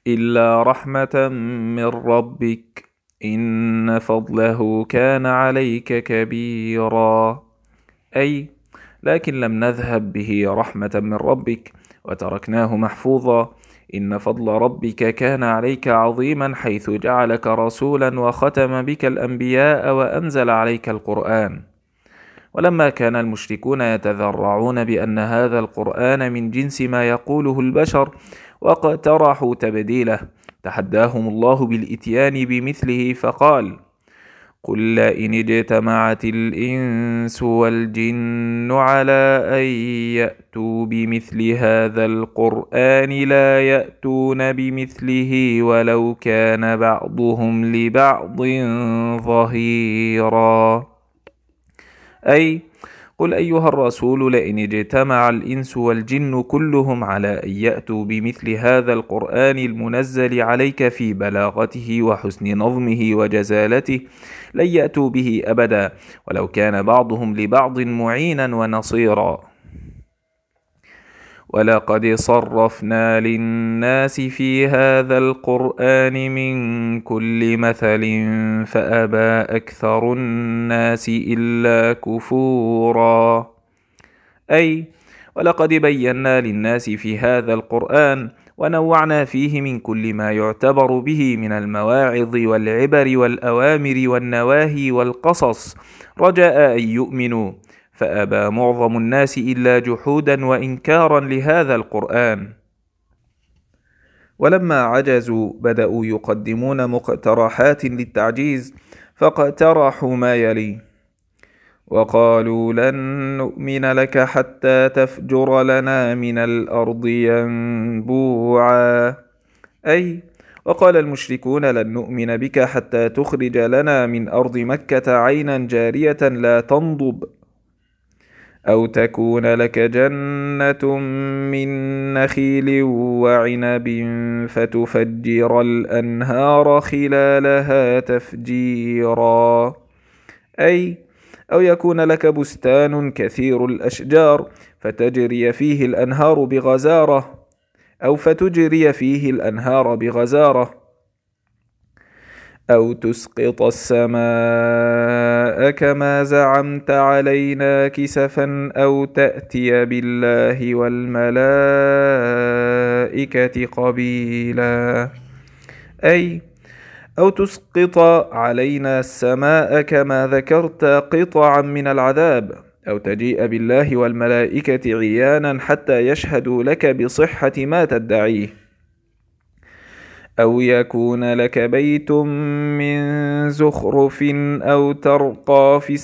إلا رحمة من ربك إن فضله كان عليك كبيرا. أي لكن لم نذهب به رحمة من ربك وتركناه محفوظا. إن فضل ربك كان عليك عظيما حيث جعلك رسولا وختم بك الأنبياء وأنزل عليك القرآن. ولما كان المشركون يتذرعون بأن هذا القرآن من جنس ما يقوله البشر واقترحوا تبديله، تحداهم الله بالإتيان بمثله فقال: قل لئن اجتمعت الإنس والجن على أن يأتوا بمثل هذا القرآن لا يأتون بمثله ولو كان بعضهم لبعض ظهيرا. أي قل أيها الرسول لئن اجتمع الإنس والجن كلهم على أن يأتوا بمثل هذا القرآن المنزل عليك في بلاغته وحسن نظمه وجزالته لن يأتوا به أبدا ولو كان بعضهم لبعض معينا ونصيرا. ولقد صرفنا للناس في هذا القرآن من كل مثل فأبى أكثر الناس إلا كفورا. أي ولقد بينا للناس في هذا القرآن ونوعنا فيه من كل ما يعتبر به من المواعظ والعبر والأوامر والنواهي والقصص رجاء أن يؤمنوا، فأبى معظم الناس إلا جحودا وإنكارا لهذا القرآن. ولما عجزوا بدأوا يقدمون مقترحات للتعجيز، فاقترحوا ما يلي: وقالوا لن نؤمن لك حتى تفجر لنا من الأرض ينبوعا. أي وقال المشركون لن نؤمن بك حتى تخرج لنا من أرض مكة عينا جارية لا تنضب، أو تكون لك جنة من نخيل وعنب فتفجر الأنهار خلالها تفجيرا. أي أو يكون لك بستان كثير الأشجار فتجري فيه الأنهار بغزارة، أو فتجري فيه الأنهار بغزارة، أو تسقط السماء كما زعمت علينا كسفا، أو تأتي بالله والملائكة قبيلا. أي أو تسقط علينا السماء كما ذكرت قطعا من العذاب، أو تجيء بالله والملائكة عيانا حتى يشهدوا لك بصحة ما تدعيه، أو يكون لك بيت من زخرف أو ترقى في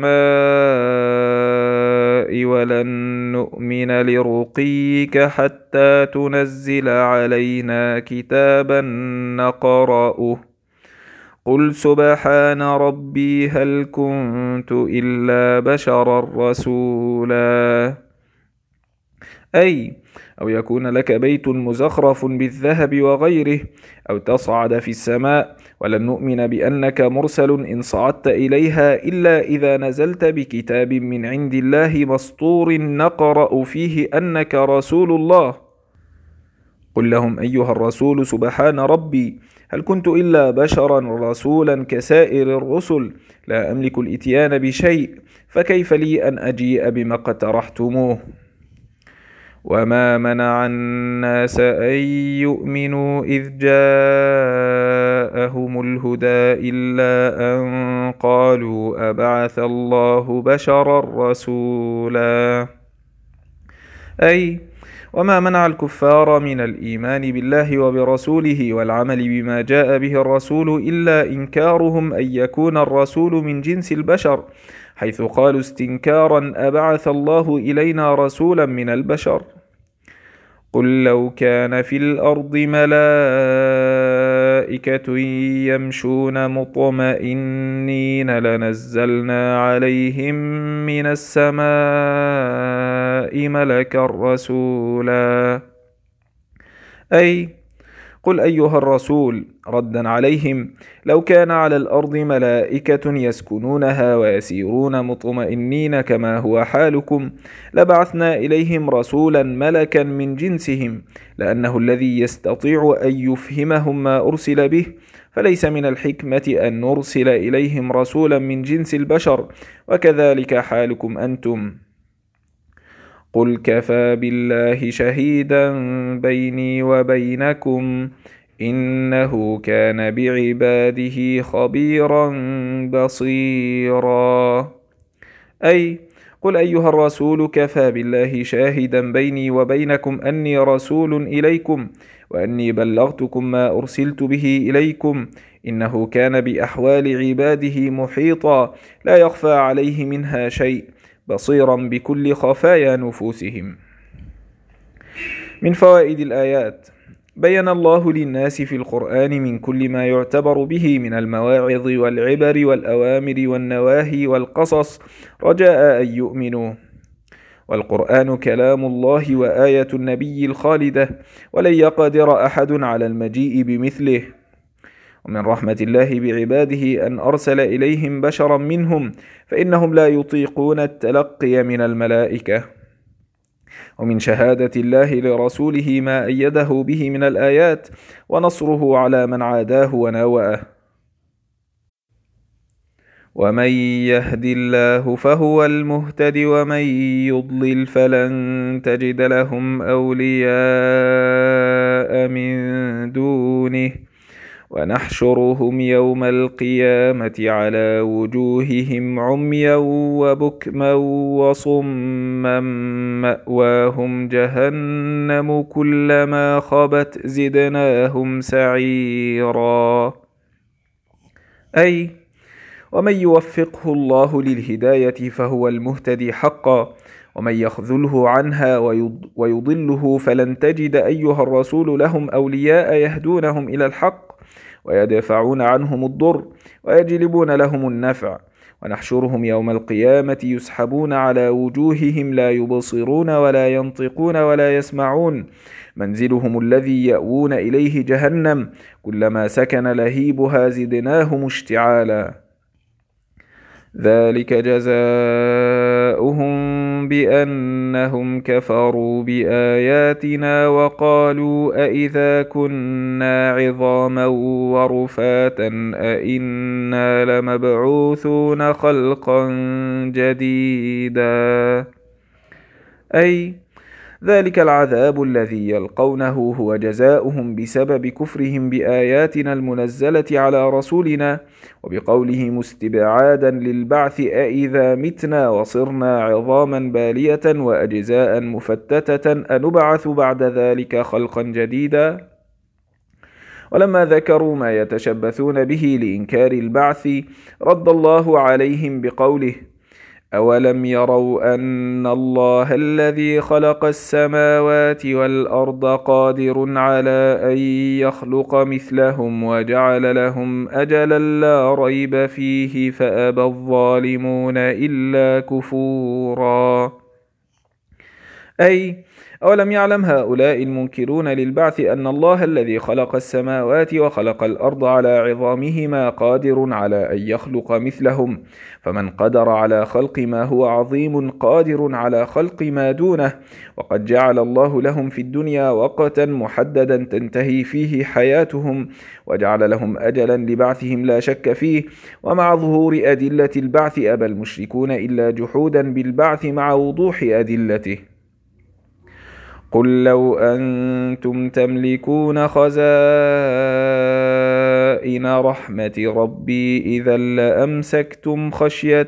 السماء ولن نؤمن لرقيك حتى تنزل علينا كتابا نقرأه. قل سبحان ربي هل كنت إلا بشرا رسولا. أي أو يكون لك بيت مزخرف بالذهب وغيره، أو تصعد في السماء ولن نؤمن بأنك مرسل إن صعدت إليها إلا إذا نزلت بكتاب من عند الله مسطور نقرأ فيه أنك رسول الله. قل لهم أيها الرسول سبحان ربي هل كنت إلا بشرا رسولا كسائر الرسل، لا أملك الإتيان بشيء، فكيف لي أن أجيء بما اقترحتموه؟ وما منع الناس أن يؤمنوا إذ جاءهم الهدى إلا أن قالوا أبعث الله بشرا رسولا. أي وما منع الكفار من الإيمان بالله وبرسوله والعمل بما جاء به الرسول إلا إنكارهم أن يكون الرسول من جنس البشر، حيث قالوا استنكارا أبعث الله إلينا رسولا من البشر. قل لو كان في الأرض ملائكة يمشون مطمئنين لنزلنا عليهم من السماء ملكا رسولا. أي قل أيها الرسول ردا عليهم: لو كان على الأرض ملائكة يسكنونها ويسيرون مطمئنين كما هو حالكم لبعثنا إليهم رسولا ملكا من جنسهم، لأنه الذي يستطيع أن يفهمهم ما أرسل به، فليس من الحكمة أن نرسل إليهم رسولا من جنس البشر، وكذلك حالكم أنتم. قل كفى بالله شهيدا بيني وبينكم إنه كان بعباده خبيرا بصيرا. أي قل أيها الرسول كفى بالله شاهدا بيني وبينكم أني رسول إليكم، وأني بلغتكم ما أرسلت به إليكم، إنه كان بأحوال عباده محيطا لا يخفى عليه منها شيء، بصيرا بكل خفايا نفوسهم. من فوائد الآيات: بيّن الله للناس في القرآن من كل ما يعتبر به من المواعظ والعبر والأوامر والنواهي والقصص رجاء أن يؤمنوا. والقرآن كلام الله وآية النبي الخالدة، ولن يقدر أحد على المجيء بمثله. ومن رحمة الله بعباده أن أرسل إليهم بشرا منهم، فإنهم لا يطيقون التلقي من الملائكة. ومن شهادة الله لرسوله ما أيده به من الآيات ونصره على من عاداه وناوأه. ومن يهد الله فهو المهتد، ومن يضلل فلن تجد لهم أولياء من دونه، ونحشرهم يوم القيامة على وجوههم عميا وبكما وصما مأواهم جهنم كلما خبت زدناهم سعيرا. أي ومن يوفقه الله للهداية فهو المهتدي حقا، ومن يخذله عنها ويضله فلن تجد أيها الرسول لهم أولياء يهدونهم إلى الحق ويدفعون عنهم الضر ويجلبون لهم النفع. ونحشرهم يوم القيامة يسحبون على وجوههم لا يبصرون ولا ينطقون ولا يسمعون، منزلهم الذي يأوون إليه جهنم، كلما سكن لهيبها زدناهم اشتعالا. ذلك جزاؤهم بأنهم كفروا بآياتنا وقالوا أئذا كنا عظاما ورفاتا أئنا لمبعوثون خلقا جديدا. أي ذلك العذاب الذي يلقونه هو جزاؤهم بسبب كفرهم بآياتنا المنزلة على رسولنا، وبقولهم استبعادا للبعث أئذا متنا وصرنا عظاما بالية وأجزاء مفتتة أنبعث بعد ذلك خلقا جديدا. ولما ذكروا ما يتشبثون به لإنكار البعث رد الله عليهم بقوله: أولم يروا أن الله الذي خلق السماوات والأرض قادر على أن يخلق مثلهم وجعل لهم أجلا لا ريب فيه فأبى الظالمون إلا كفورا. أي أولم يعلم هؤلاء المنكرون للبعث أن الله الذي خلق السماوات وخلق الأرض على عظامهما قادر على أن يخلق مثلهم، فمن قدر على خلق ما هو عظيم قادر على خلق ما دونه، وقد جعل الله لهم في الدنيا وقتا محددا تنتهي فيه حياتهم، وجعل لهم أجلا لبعثهم لا شك فيه. ومع ظهور أدلة البعث أبى المشركون إلا جحودا بالبعث مع وضوح أدلته. قل لو أنتم تملكون خزائن رحمة ربي إذا لأمسكتم خشية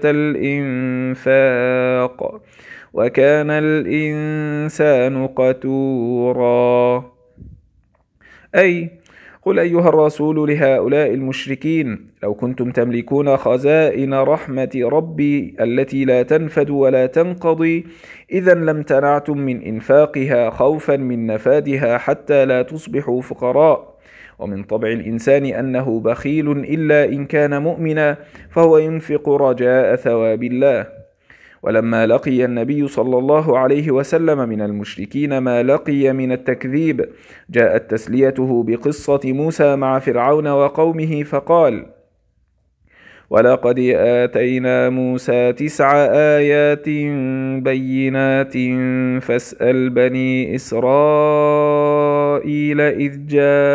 الإنفاق وكان الإنسان قتورا. أي قل أيها الرسول لهؤلاء المشركين: لو كنتم تملكون خزائن رحمة ربي التي لا تنفد ولا تنقضي إذا لامتنعتم من إنفاقها خوفا من نفادها حتى لا تصبحوا فقراء. ومن طبع الإنسان أنه بخيل إلا إن كان مؤمنا، فهو ينفق رجاء ثواب الله. ولما لقي النبي صلى الله عليه وسلم من المشركين ما لقي من التكذيب، جاءت تسليته بقصة موسى مع فرعون وقومه فقال: ولقد آتينا موسى 9 آيات بينات فاسأل بني إسرائيل إذ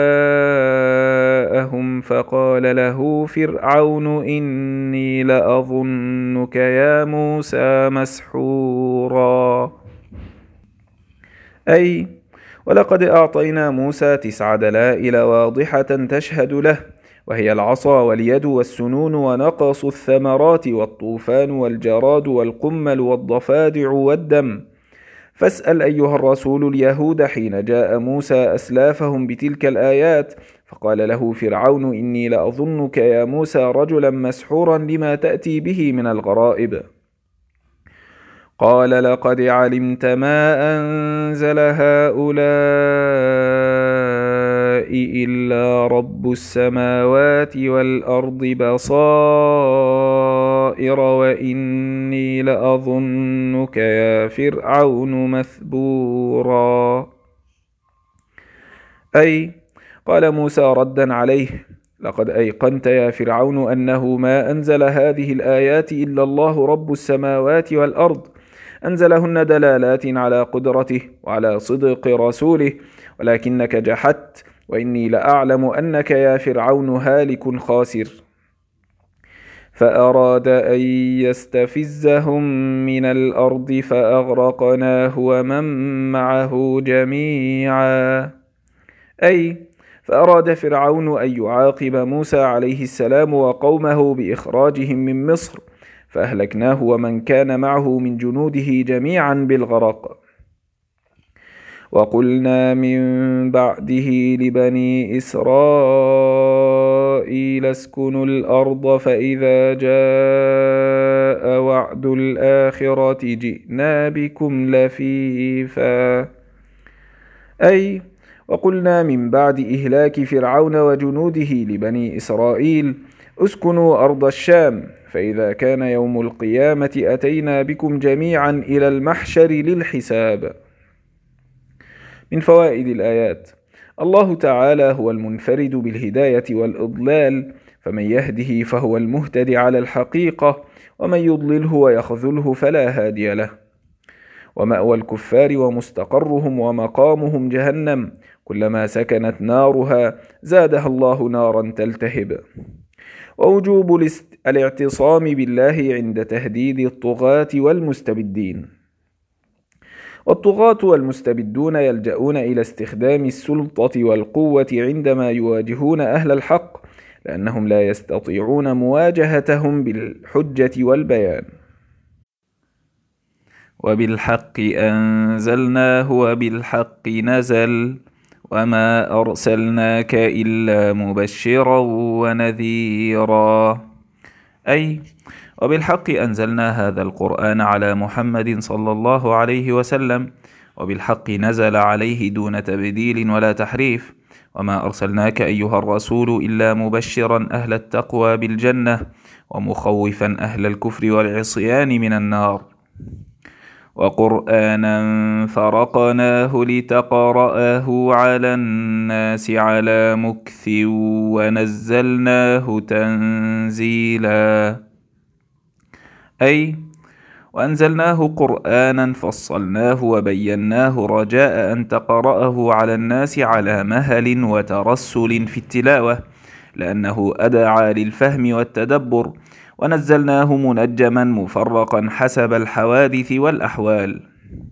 جاءهم فقال له فرعون إني لأظنك يا موسى مسحورا. أي ولقد أعطينا موسى 9 دلائل واضحة تشهد له، وهي العصا واليد والسنون ونقص الثمرات والطوفان والجراد والقمل والضفادع والدم. فاسأل أيها الرسول اليهود حين جاء موسى أسلافهم بتلك الآيات، فقال له فرعون إني لأظنك يا موسى رجلا مسحورا لما تأتي به من الغرائب. قال: لقد علمت ما أنزل هؤلاء إلا رب السماوات والأرض بصائر وإني لأظنك يا فرعون مثبورا. أي قال موسى ردا عليه: لقد أيقنت يا فرعون أنه ما أنزل هذه الآيات إلا الله رب السماوات والأرض، أنزلهن دلالات على قدرته وعلى صدق رسوله، ولكنك جحدت، وإني لأعلم أنك يا فرعون هالك خاسر. فأراد أن يستفزهم من الأرض فأغرقناه ومن معه جميعا. أي فأراد فرعون أن يعاقب موسى عليه السلام وقومه بإخراجهم من مصر، فأهلكناه ومن كان معه من جنوده جميعا بالغرق. وقلنا من بعده لبني إسرائيل اسكنوا الأرض فإذا جاء وعد الآخرة جئنا بكم لفيفا. أي وقلنا من بعد إهلاك فرعون وجنوده لبني إسرائيل اسكنوا أرض الشام، فإذا كان يوم القيامة أتينا بكم جميعا إلى المحشر للحساب. من فوائد الآيات: الله تعالى هو المنفرد بالهداية والإضلال، فمن يهده فهو المهتد على الحقيقة، ومن يضلله ويخذله فلا هادي له. ومأوى الكفار ومستقرهم ومقامهم جهنم، كلما سكنت نارها زادها الله نارا تلتهب. ووجوب الاعتصام بالله عند تهديد الطغاة والمستبدين. والطغاة والمستبدون يلجؤون إلى استخدام السلطة والقوة عندما يواجهون أهل الحق، لأنهم لا يستطيعون مواجهتهم بالحجة والبيان. وبالحق أنزلناه وبالحق نزل وما أرسلناك إلا مبشرا ونذيرا. أي وبالحق أنزلنا هذا القرآن على محمد صلى الله عليه وسلم، وبالحق نزل عليه دون تبديل ولا تحريف. وما أرسلناك أيها الرسول إلا مبشرا أهل التقوى بالجنة، ومخوفا أهل الكفر والعصيان من النار. وقرآنا فرقناه لتقرأه على الناس على مكث ونزلناه تنزيلا. أي وأنزلناه قرآنا فصلناه وبيناه رجاء أن تقرأه على الناس على مهل وترسل في التلاوة، لأنه أدعى للفهم والتدبر، ونزلناه منجما مفرقا حسب الحوادث والأحوال.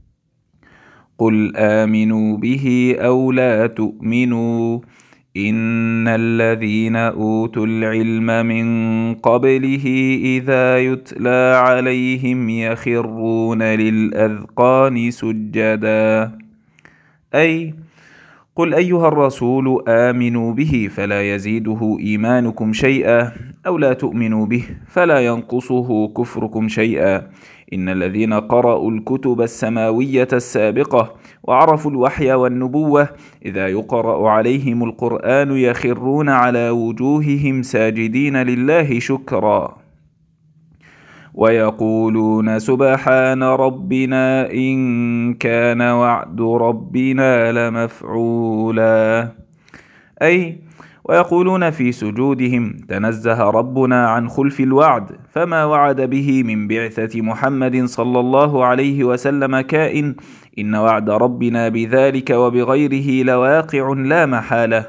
قل آمنوا به أو لا تؤمنوا، إن الذين أوتوا العلم من قبله إذا يتلى عليهم يخرون للأذقان سجدا. أي قل أيها الرسول آمنوا به فلا يزيده إيمانكم شيئا، أو لا تؤمنوا به فلا ينقصه كفركم شيئا. إن الذين قرأوا الكتب السماوية السابقة وعرفوا الوحي والنبوة إذا يقرأ عليهم القرآن يخرون على وجوههم ساجدين لله شكرا. ويقولون سبحان ربنا إن كان وعد ربنا لمفعولا. أي ويقولون في سجودهم تنزه ربنا عن خلف الوعد، فما وعد به من بعثة محمد صلى الله عليه وسلم كائن، إن وعد ربنا بذلك وبغيره لواقع لا محالة.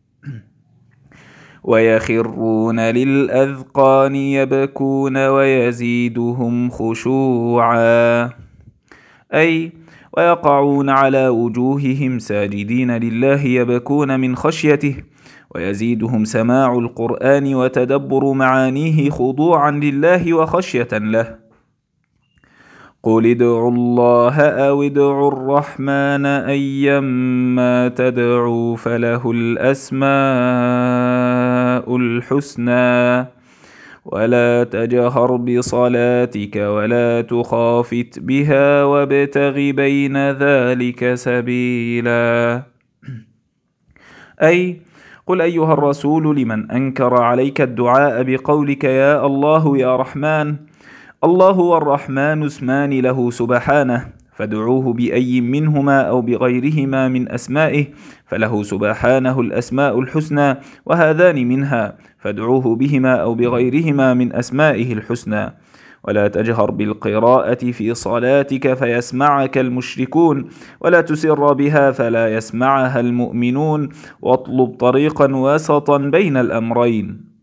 ويخرون للأذقان يبكون ويزيدهم خشوعا. أي ويقعون على وجوههم ساجدين لله يبكون من خشيته، ويزيدهم سماع القرآن وتدبر معانيه خضوعا لله وخشية له. قل ادعوا الله أو ادعوا الرحمن أيما تدعوا فله الأسماء الحسنى ولا تجهر بصلاتك ولا تخافت بها وابتغ بين ذلك سبيلا. أي قل أيها الرسول لمن أنكر عليك الدعاء بقولك يا الله يا رحمن: الله والرحمن اسمان له سبحانه، فادعوه بأي منهما أو بغيرهما من أسمائه، فله سبحانه الأسماء الحسنى، وهذان منها، فادعوه بهما أو بغيرهما من أسمائه الحسنى. ولا تجهر بالقراءة في صلاتك فيسمعك المشركون، ولا تسر بها فلا يسمعها المؤمنون، واطلب طريقا وسطا بين الأمرين.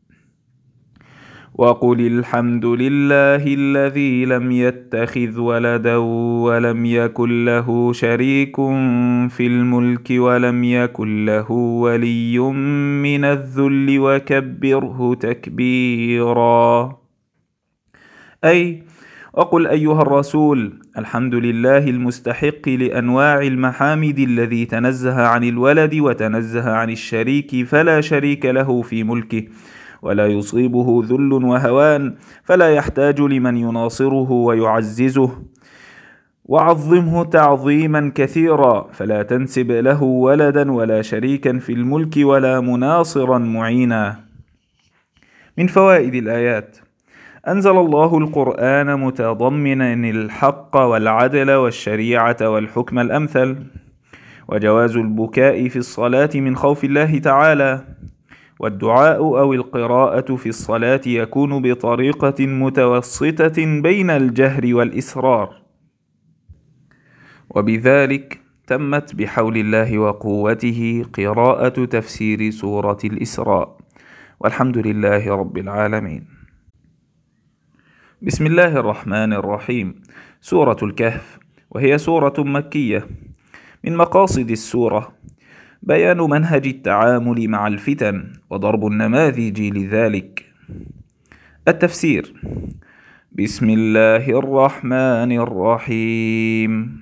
وقل الحمد لله الذي لم يتخذ ولدا ولم يكن له شريك في الملك ولم يكن له ولي من الذل وكبره تكبيرا. أي وقل أيها الرسول: الحمد لله المستحق لأنواع المحامد الذي تنزه عن الولد وتنزه عن الشريك، فلا شريك له في ملكه، ولا يصيبه ذل وهوان، فلا يحتاج لمن يناصره ويعززه. وعظمه تعظيما كثيرا، فلا تنسب له ولدا ولا شريكا في الملك ولا مناصرا معينا. من فوائد الآيات: أنزل الله القرآن متضمنا الحق والعدل والشريعة والحكم الأمثل، وجواز البكاء في الصلاة من خوف الله تعالى، والدعاء أو القراءة في الصلاة يكون بطريقة متوسطة بين الجهر والإسرار. وبذلك تمت بحول الله وقوته قراءة تفسير سورة الإسراء، والحمد لله رب العالمين. بسم الله الرحمن الرحيم. سورة الكهف، وهي سورة مكية. من مقاصد السورة بيان منهج التعامل مع الفتن وضرب النماذج لذلك. التفسير: بسم الله الرحمن الرحيم.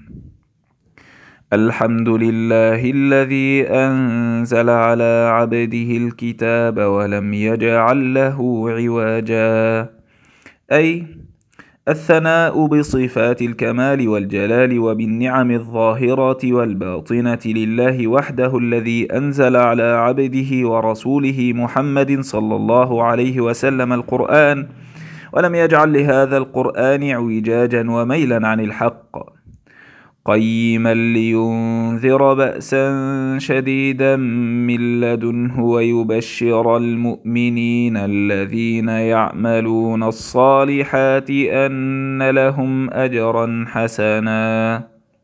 الحمد لله الذي أنزل على عبده الكتاب ولم يجعل له عوجا. أي الثناء بصفات الكمال والجلال وبالنعم الظاهرة والباطنة لله وحده، الذي أنزل على عبده ورسوله محمد صلى الله عليه وسلم القرآن، ولم يجعل لهذا القرآن اعوجاجا وميلا عن الحق، قيما لينذر بأسا شديدا من لدنه ويبشر المؤمنين الذين يعملون الصالحات أن لهم أجرا حسنا.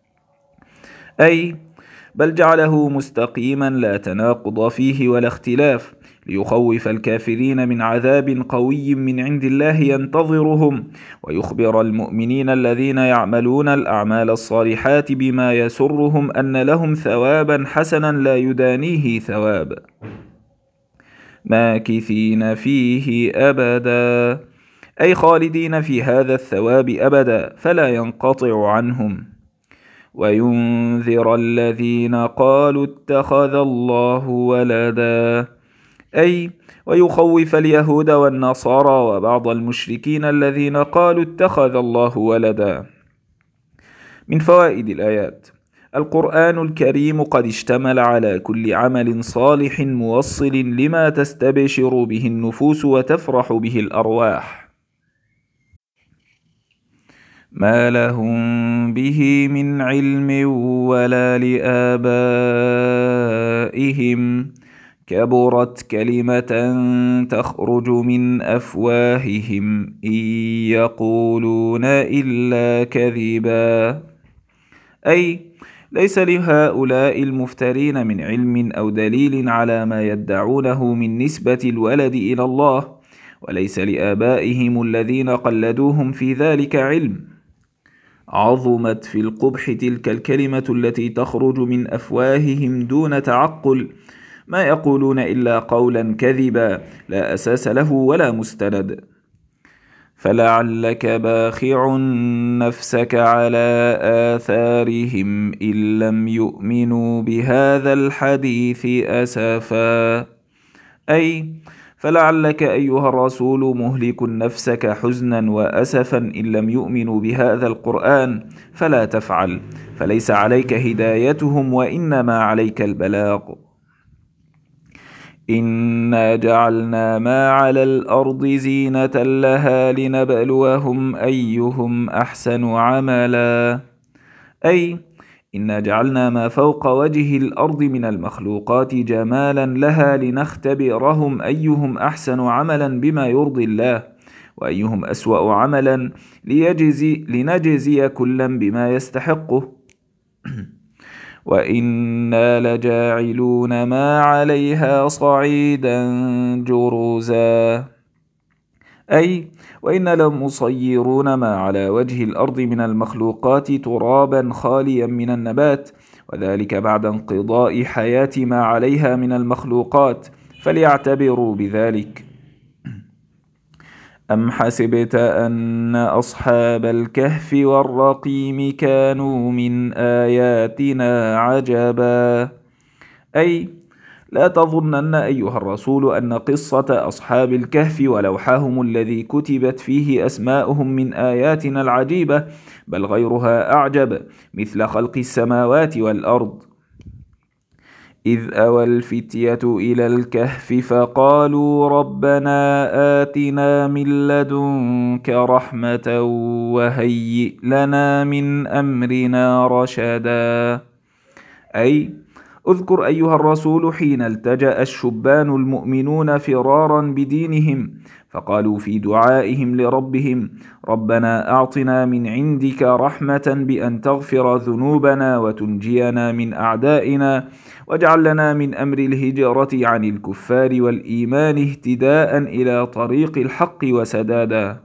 أي بل جعله مستقيما لا تناقض فيه ولا اختلاف، ليخوف الكافرين من عذاب قوي من عند الله ينتظرهم، ويخبر المؤمنين الذين يعملون الأعمال الصالحات بما يسرهم أن لهم ثوابا حسنا لا يدانيه ثواب، ماكثين فيه أبدا، أي خالدين في هذا الثواب أبدا فلا ينقطع عنهم. وينذر الذين قالوا اتخذ الله ولدا، أي ويخوف اليهود والنصارى وبعض المشركين الذين قالوا اتخذ الله ولدا. من فوائد الآيات: القرآن الكريم قد اشتمل على كل عمل صالح موصل لما تستبشر به النفوس وتفرح به الأرواح. ما لهم به من علم ولا لآبائهم كبرت كلمة تخرج من أفواههم إن يقولون إلا كذبا. أي ليس لهؤلاء المفترين من علم أو دليل على ما يدعونه من نسبة الولد إلى الله، وليس لآبائهم الذين قلدوهم في ذلك علم. عظمت في القبح تلك الكلمة التي تخرج من أفواههم دون تعقل، ما يقولون إلا قولا كذبا لا أساس له ولا مستند. فلعلك باخع نفسك على آثارهم إن لم يؤمنوا بهذا الحديث أسفا. أي فلعلك أيها الرسول مهلك نفسك حزنا وأسفا إن لم يؤمنوا بهذا القرآن، فلا تفعل، فليس عليك هدايتهم وإنما عليك البلاغ. إنا جعلنا ما على الأرض زينة لها لنبلوهم أيهم أحسن عملا. أي إنا جعلنا ما فوق وجه الأرض من المخلوقات جمالا لها لنختبرهم أيهم أحسن عملا بما يرضي الله، وأيهم أسوأ عملا لنجزي كلا بما يستحقه. وإنا لجاعلون ما عليها صعيدا جرزا. أي وإنا لمصيرون ما على وجه الأرض من المخلوقات ترابا خاليا من النبات، وذلك بعد انقضاء حياة ما عليها من المخلوقات، فليعتبروا بذلك. أم حسبت أن أصحاب الكهف والرقيم كانوا من آياتنا عجبا. أي لا تظنن أيها الرسول أن قصة أصحاب الكهف ولوحهم الذي كتبت فيه أسماؤهم من آياتنا العجيبة، بل غيرها أعجب، مثل خلق السماوات والأرض. إذ أوى الفتية إلى الكهف فقالوا ربنا آتنا من لدنك رحمة وهيئ لنا من أمرنا رشدا. أي اذكر أيها الرسول حين التجأ الشبان المؤمنون فرارا بدينهم، فقالوا في دعائهم لربهم ربنا أعطنا من عندك رحمة بأن تغفر ذنوبنا وتنجينا من أعدائنا، واجعل لنا من أمر الهجرة عن الكفار والإيمان اهتداء إلى طريق الحق وسدادا.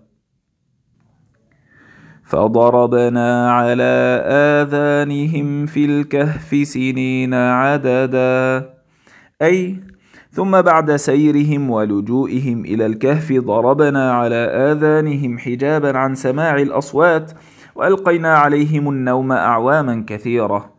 فضربنا على آذانهم في الكهف سنين عددا. أي ثم بعد سيرهم ولجوئهم إلى الكهف ضربنا على آذانهم حجابا عن سماع الأصوات، وألقينا عليهم النوم أعواما كثيرة.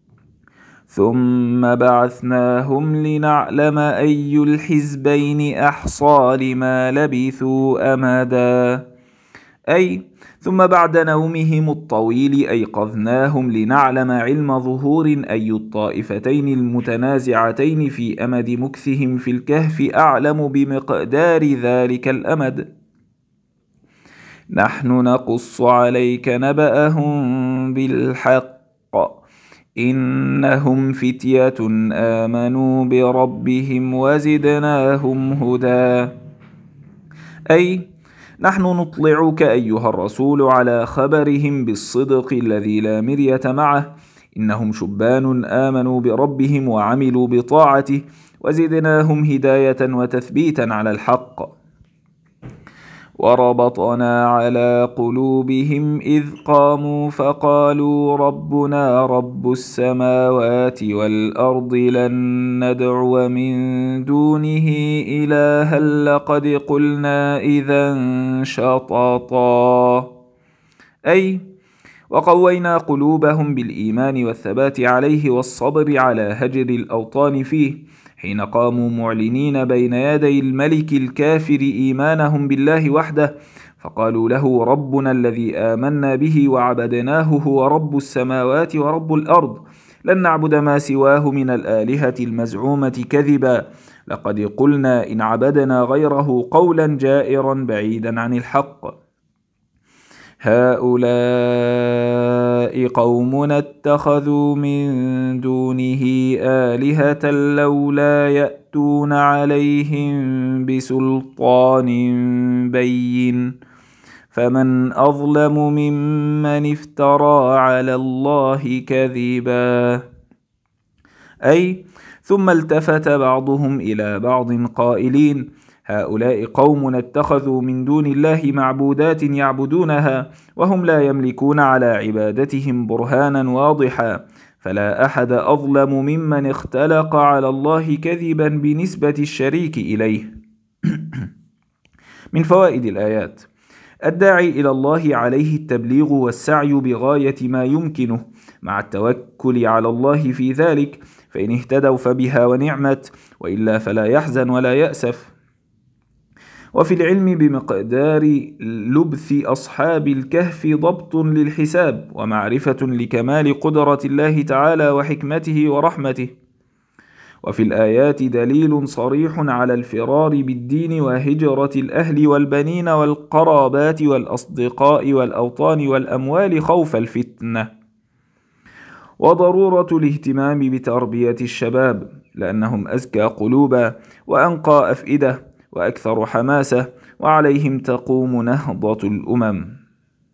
ثم بعثناهم لنعلم أي الحزبين أحصى لما لبثوا أمدا. أي ثم بعد نومهم الطويل أيقظناهم لنعلم علم ظهور أي الطائفتين المتنازعتين في أمد مكثهم في الكهف أعلم بمقدار ذلك الأمد. نحن نقص عليك نبأهم بالحق إنهم فتية آمنوا بربهم وزدناهم هدى. أي نحن نطلعك أيها الرسول على خبرهم بالصدق الذي لا مرية معه، إنهم شبان آمنوا بربهم وعملوا بطاعته، وزدناهم هداية وتثبيتا على الحق. وربطنا على قلوبهم إذ قاموا فقالوا ربنا رب السماوات والأرض لن ندعو من دونه إلها لقد قلنا إذا شططا. أي وقوينا قلوبهم بالإيمان والثبات عليه والصبر على هجر الأوطان فيه، حين قاموا معلنين بين يدي الملك الكافر إيمانهم بالله وحده، فقالوا له ربنا الذي آمنا به وعبدناه هو رب السماوات ورب الأرض، لن نعبد ما سواه من الآلهة المزعومة كذبا، لقد قلنا إن عبدنا غيره قولا جائرا بعيدا عن الحق. هؤلاء قومنا اتخذوا من دونه آلهة لولا يأتون عليهم بسلطان بين فمن أظلم ممن افترى على الله كذبا. أي ثم التفت بعضهم إلى بعض قائلين: هؤلاء قوم اتخذوا من دون الله معبودات يعبدونها وهم لا يملكون على عبادتهم برهانا واضحا، فلا أحد أظلم ممن اختلق على الله كذبا بنسبة الشريك إليه. من فوائد الآيات: الداعي إلى الله عليه التبليغ والسعي بغاية ما يمكنه مع التوكل على الله في ذلك، فإن اهتدوا فبها ونعمت، وإلا فلا يحزن ولا يأسف. وفي العلم بمقدار لبث أصحاب الكهف ضبط للحساب ومعرفة لكمال قدرة الله تعالى وحكمته ورحمته. وفي الآيات دليل صريح على الفرار بالدين وهجرة الأهل والبنين والقرابات والأصدقاء والأوطان والأموال خوف الفتنة، وضرورة الاهتمام بتربية الشباب لأنهم أزكى قلوبا وأنقى أفئدة وأكثر حماسة، وعليهم تقوم نهضة الأمم.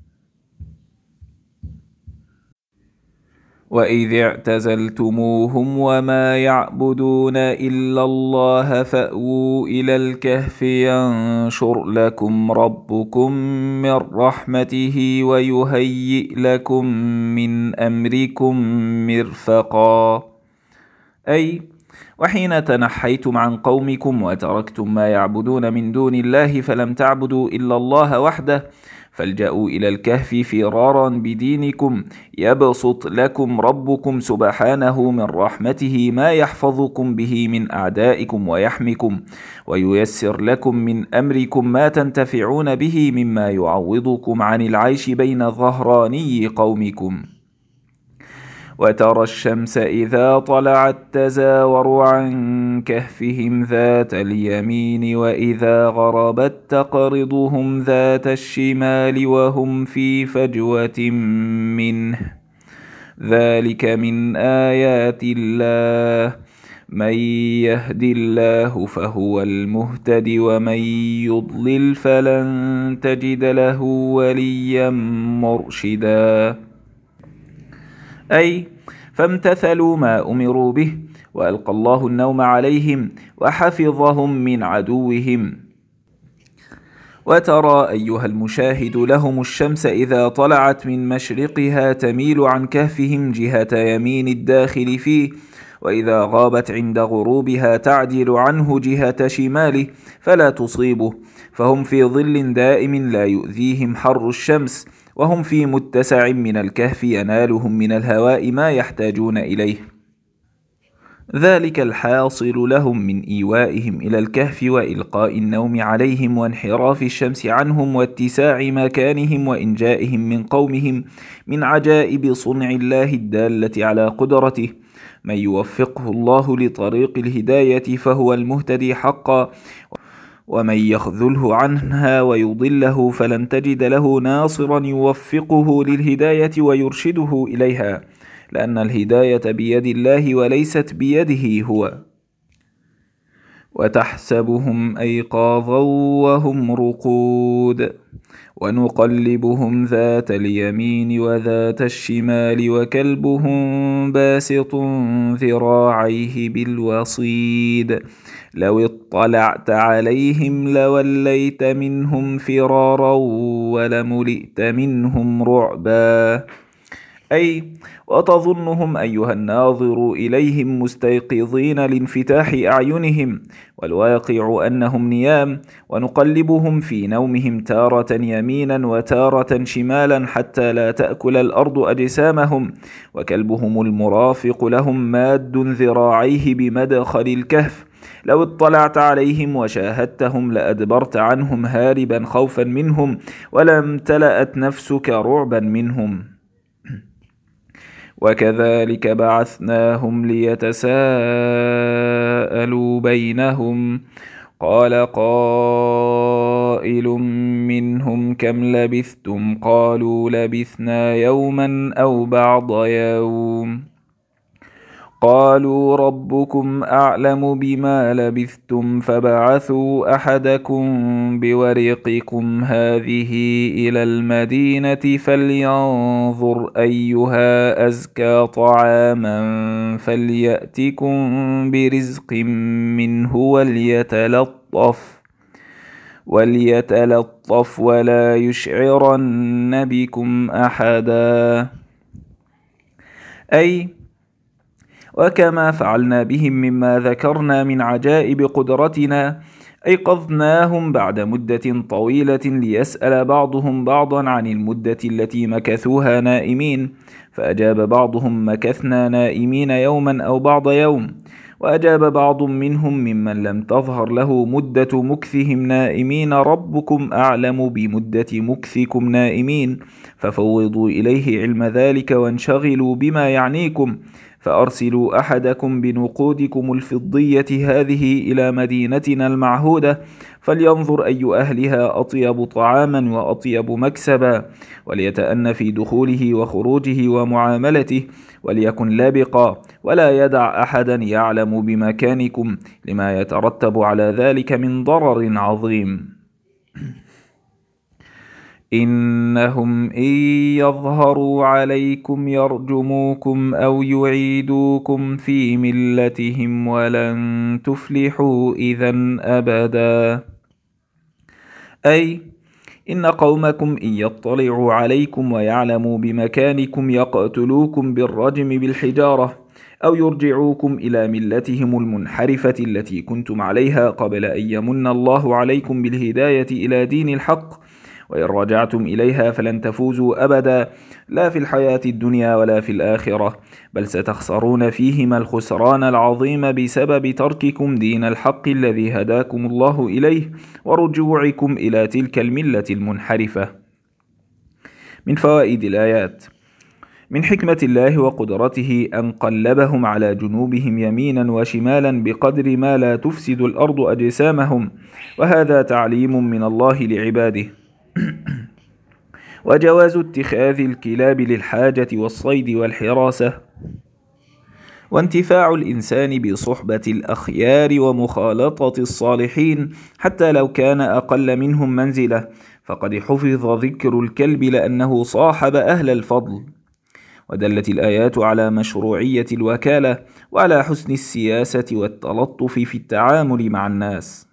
وإذ اعتزلتموهم وما يعبدون إلا الله فأووا إلى الكهف ينشر لكم ربكم من رحمته ويهيئ لكم من أمركم مرفقا. أي وحين تنحيتم عن قومكم وتركتم ما يعبدون من دون الله فلم تعبدوا إلا الله وحده، فالجأوا إلى الكهف فرارا بدينكم يبسط لكم ربكم سبحانه من رحمته ما يحفظكم به من أعدائكم ويحمكم، وييسر لكم من أمركم ما تنتفعون به مما يعوضكم عن العيش بين ظهراني قومكم. وترى الشمس إذا طلعت تزاور عن كهفهم ذات اليمين وإذا غربت تقرضهم ذات الشمال وهم في فجوة منه، ذلك من آيات الله، من يهد الله فهو المهتد ومن يضلل فلن تجد له وليا مرشدا. أي فامتثلوا ما أمروا به، وألقى الله النوم عليهم وحفظهم من عدوهم. وترى أيها المشاهد لهم الشمس إذا طلعت من مشرقها تميل عن كهفهم جهة يمين الداخل فيه، وإذا غابت عند غروبها تعدل عنه جهة شماله فلا تصيبه، فهم في ظل دائم لا يؤذيهم حر الشمس، وهم في متسع من الكهف ينالهم من الهواء ما يحتاجون إليه. ذلك الحاصل لهم من إيوائهم إلى الكهف وإلقاء النوم عليهم وانحراف الشمس عنهم واتساع مكانهم وإنجائهم من قومهم من عجائب صنع الله الدالة على قدرته. من يوفقه الله لطريق الهداية فهو المهتدي حقا، ومن يخذله عنها ويضله فلن تجد له ناصرا يوفقه للهداية ويرشده إليها، لأن الهداية بيد الله وليست بيده هو. وتحسبهم أيقاظا وهم رقود ونقلبهم ذات اليمين وذات الشمال وكلبهم باسط ذراعيه بالوصيد، لو اطلعت عليهم لوليت منهم فرارا ولملئت منهم رعبا. أي وتظنهم أيها الناظر إليهم مستيقظين لانفتاح أعينهم، والواقع أنهم نيام، ونقلبهم في نومهم تارة يمينا وتارة شمالا حتى لا تأكل الأرض أجسامهم، وكلبهم المرافق لهم ماد ذراعيه بمدخل الكهف، لو اطلعت عليهم وشاهدتهم لأدبرت عنهم هاربا خوفا منهم، ولامتلأت نفسك رعبا منهم. وكذلك بعثناهم ليتساءلوا بينهم قال قائل منهم كم لبثتم قالوا لبثنا يوما أو بعض يوم قالوا ربكم أعلم بما لبثتم فبعثوا أحدكم بورقكم هذه إلى المدينة فلينظر أيها أزكى طعاما فليأتكم برزق منه وليتلطف ولا يشعرن بكم أحدا. أي وكما فعلنا بهم مما ذكرنا من عجائب قدرتنا أيقظناهم بعد مدة طويلة ليسأل بعضهم بعضا عن المدة التي مكثوها نائمين، فأجاب بعضهم مكثنا نائمين يوما أو بعض يوم، وأجاب بعض منهم ممن لم تظهر له مدة مكثهم نائمين ربكم أعلم بمدة مكثكم نائمين، ففوضوا إليه علم ذلك وانشغلوا بما يعنيكم، فأرسلوا أحدكم بنقودكم الفضية هذه إلى مدينتنا المعهودة فلينظر أي أهلها أطيب طعاما وأطيب مكسبا، وليتأن في دخوله وخروجه ومعاملته، وليكن لابقا ولا يدع أحدا يعلم بمكانكم لما يترتب على ذلك من ضرر عظيم. إنهم إن يظهروا عليكم يرجموكم أو يعيدوكم في ملتهم ولن تفلحوا إذا أبدا. أي إن قومكم إن يطلعوا عليكم ويعلموا بمكانكم يقتلوكم بالرجم بالحجارة أو يرجعوكم إلى ملتهم المنحرفة التي كنتم عليها قبل أن يمن الله عليكم بالهداية إلى دين الحق، وإن رجعتم إليها فلن تفوزوا أبدا لا في الحياة الدنيا ولا في الآخرة، بل ستخسرون فيهما الخسران العظيم بسبب ترككم دين الحق الذي هداكم الله إليه ورجوعكم إلى تلك الملة المنحرفة. من فوائد الآيات: من حكمة الله وقدرته أن قلبهم على جنوبهم يمينا وشمالا بقدر ما لا تفسد الأرض أجسامهم، وهذا تعليم من الله لعباده. وجواز اتخاذ الكلاب للحاجة والصيد والحراسة، وانتفاع الإنسان بصحبة الأخيار ومخالطة الصالحين حتى لو كان أقل منهم منزلة، فقد حفظ ذكر الكلب لأنه صاحب أهل الفضل. ودلت الآيات على مشروعية الوكالة وعلى حسن السياسة والتلطف في التعامل مع الناس.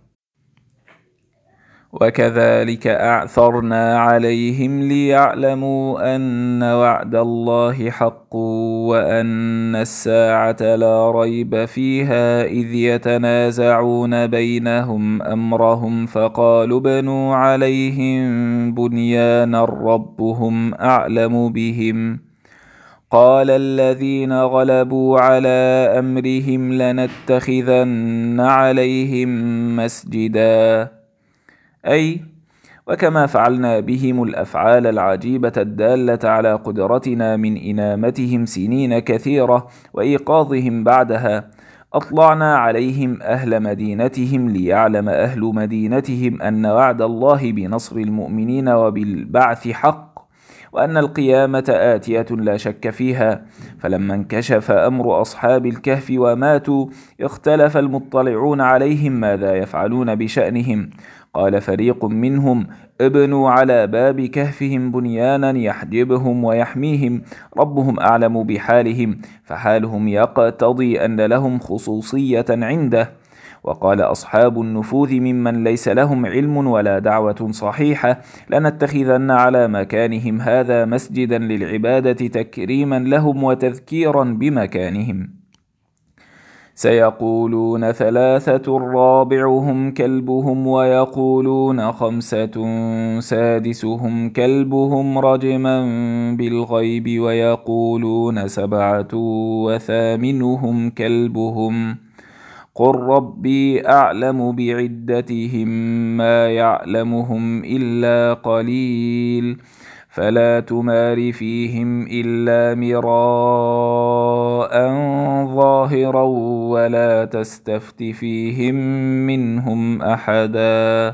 وكذلك أعثرنا عليهم ليعلموا أن وعد الله حق وأن الساعة لا ريب فيها إذ يتنازعون بينهم أمرهم فقالوا ابنوا عليهم بنيانا ربهم أعلم بهم قال الذين غلبوا على أمرهم لنتخذن عليهم مسجدا. أي وكما فعلنا بهم الأفعال العجيبة الدالة على قدرتنا من إنامتهم سنين كثيرة وإيقاظهم بعدها، أطلعنا عليهم أهل مدينتهم ليعلم أهل مدينتهم أن وعد الله بنصر المؤمنين وبالبعث حق، وأن القيامة آتية لا شك فيها. فلما انكشف أمر أصحاب الكهف وماتوا اختلف المطلعون عليهم ماذا يفعلون بشأنهم. قال فريق منهم ابنوا على باب كهفهم بنيانا يحجبهم ويحميهم ربهم أعلم بحالهم، فحالهم يقتضي أن لهم خصوصية عنده. وقال أصحاب النفوذ ممن ليس لهم علم ولا دعوة صحيحة لنتخذن على مكانهم هذا مسجدا للعبادة تكريما لهم وتذكيرا بمكانهم. سيقولون ثلاثة رابعهم كلبهم ويقولون خمسة سادسهم كلبهم رجما بالغيب ويقولون سبعة وثامنهم كلبهم قل ربي أعلم بعدتهم ما يعلمهم إلا قليل فلا تمار فيهم إلا مراء ظاهرا ولا تستفت فيهم منهم أحدا.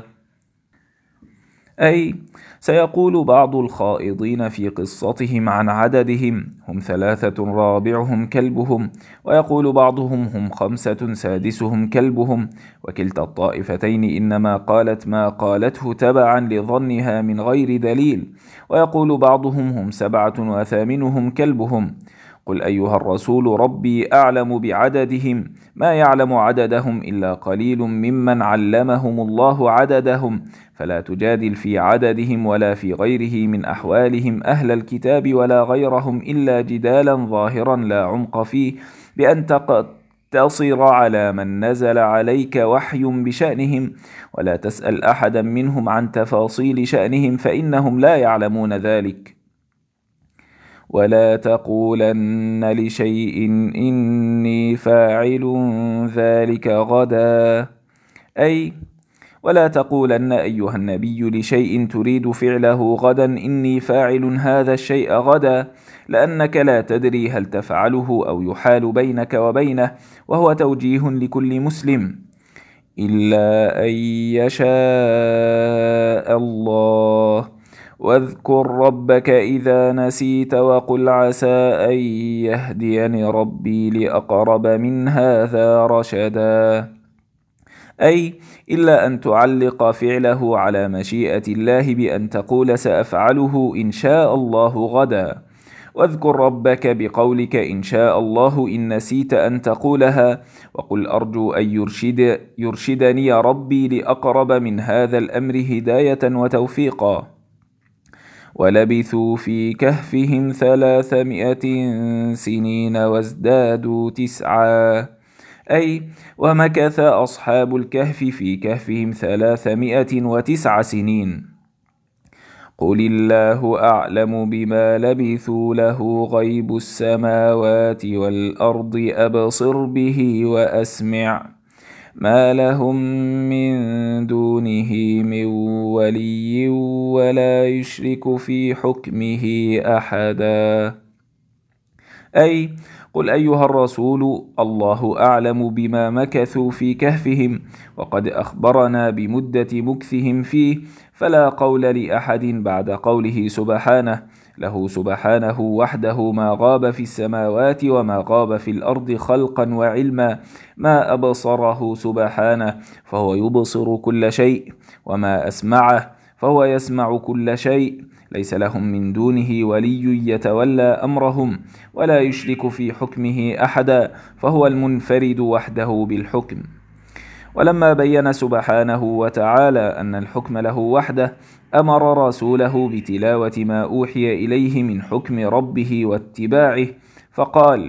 أي سيقول بعض الخائضين في قصتهم عن عددهم هم 3 رابعهم كلبهم، ويقول بعضهم هم 5 سادسهم كلبهم، وكلتا الطائفتين إنما قالت ما قالته تبعا لظنها من غير دليل، ويقول بعضهم هم 7 وثامنهم كلبهم. قل أيها الرسول ربي أعلم بعددهم، ما يعلم عددهم إلا قليل ممن علمهم الله عددهم، فلا تجادل في عددهم ولا في غيره من أحوالهم أهل الكتاب ولا غيرهم إلا جدالا ظاهرا لا عمق فيه، بأن تقتصر على من نزل عليك وحي بشأنهم، ولا تسأل أحدا منهم عن تفاصيل شأنهم فإنهم لا يعلمون ذلك. ولا تقولن لشيء إني فاعل ذلك غدا. أي ولا تقولن أيها النبي لشيء تريد فعله غدا إني فاعل هذا الشيء غدا، لأنك لا تدري هل تفعله أو يحال بينك وبينه، وهو توجيه لكل مسلم، إلا أن يشاء الله. واذكر ربك إذا نسيت وقل عسى أن يهديني ربي لأقرب من هذا رشدا. أي إلا أن تعلق فعله على مشيئة الله بأن تقول سأفعله إن شاء الله غدا. واذكر ربك بقولك إن شاء الله إن نسيت أن تقولها، وقل أرجو أن يرشدني ربي لأقرب من هذا الأمر هداية وتوفيقا. ولبثوا في كهفهم 300 سنين وازدادوا 9. أي ومكث أصحاب الكهف في كهفهم 309 سنين. قل الله أعلم بما لبثوا له غيب السماوات والأرض أبصر به وأسمع، ما لهم من دونه من ولي ولا يشرك في حكمه أحدا. أي قل أيها الرسول الله أعلم بما مكثوا في كهفهم، وقد أخبرنا بمدة مكثهم فيه، فلا قول لأحد بعد قوله سبحانه. له سبحانه وحده ما غاب في السماوات وما غاب في الأرض خلقا وعلما، ما أبصره سبحانه فهو يبصر كل شيء، وما أسمعه فهو يسمع كل شيء، ليس لهم من دونه ولي يتولى أمرهم، ولا يشرك في حكمه أحدا، فهو المنفرد وحده بالحكم. ولما بين سبحانه وتعالى أن الحكم له وحده، أمر رسوله بتلاوة ما أوحي إليه من حكم ربه واتباعه، فقال: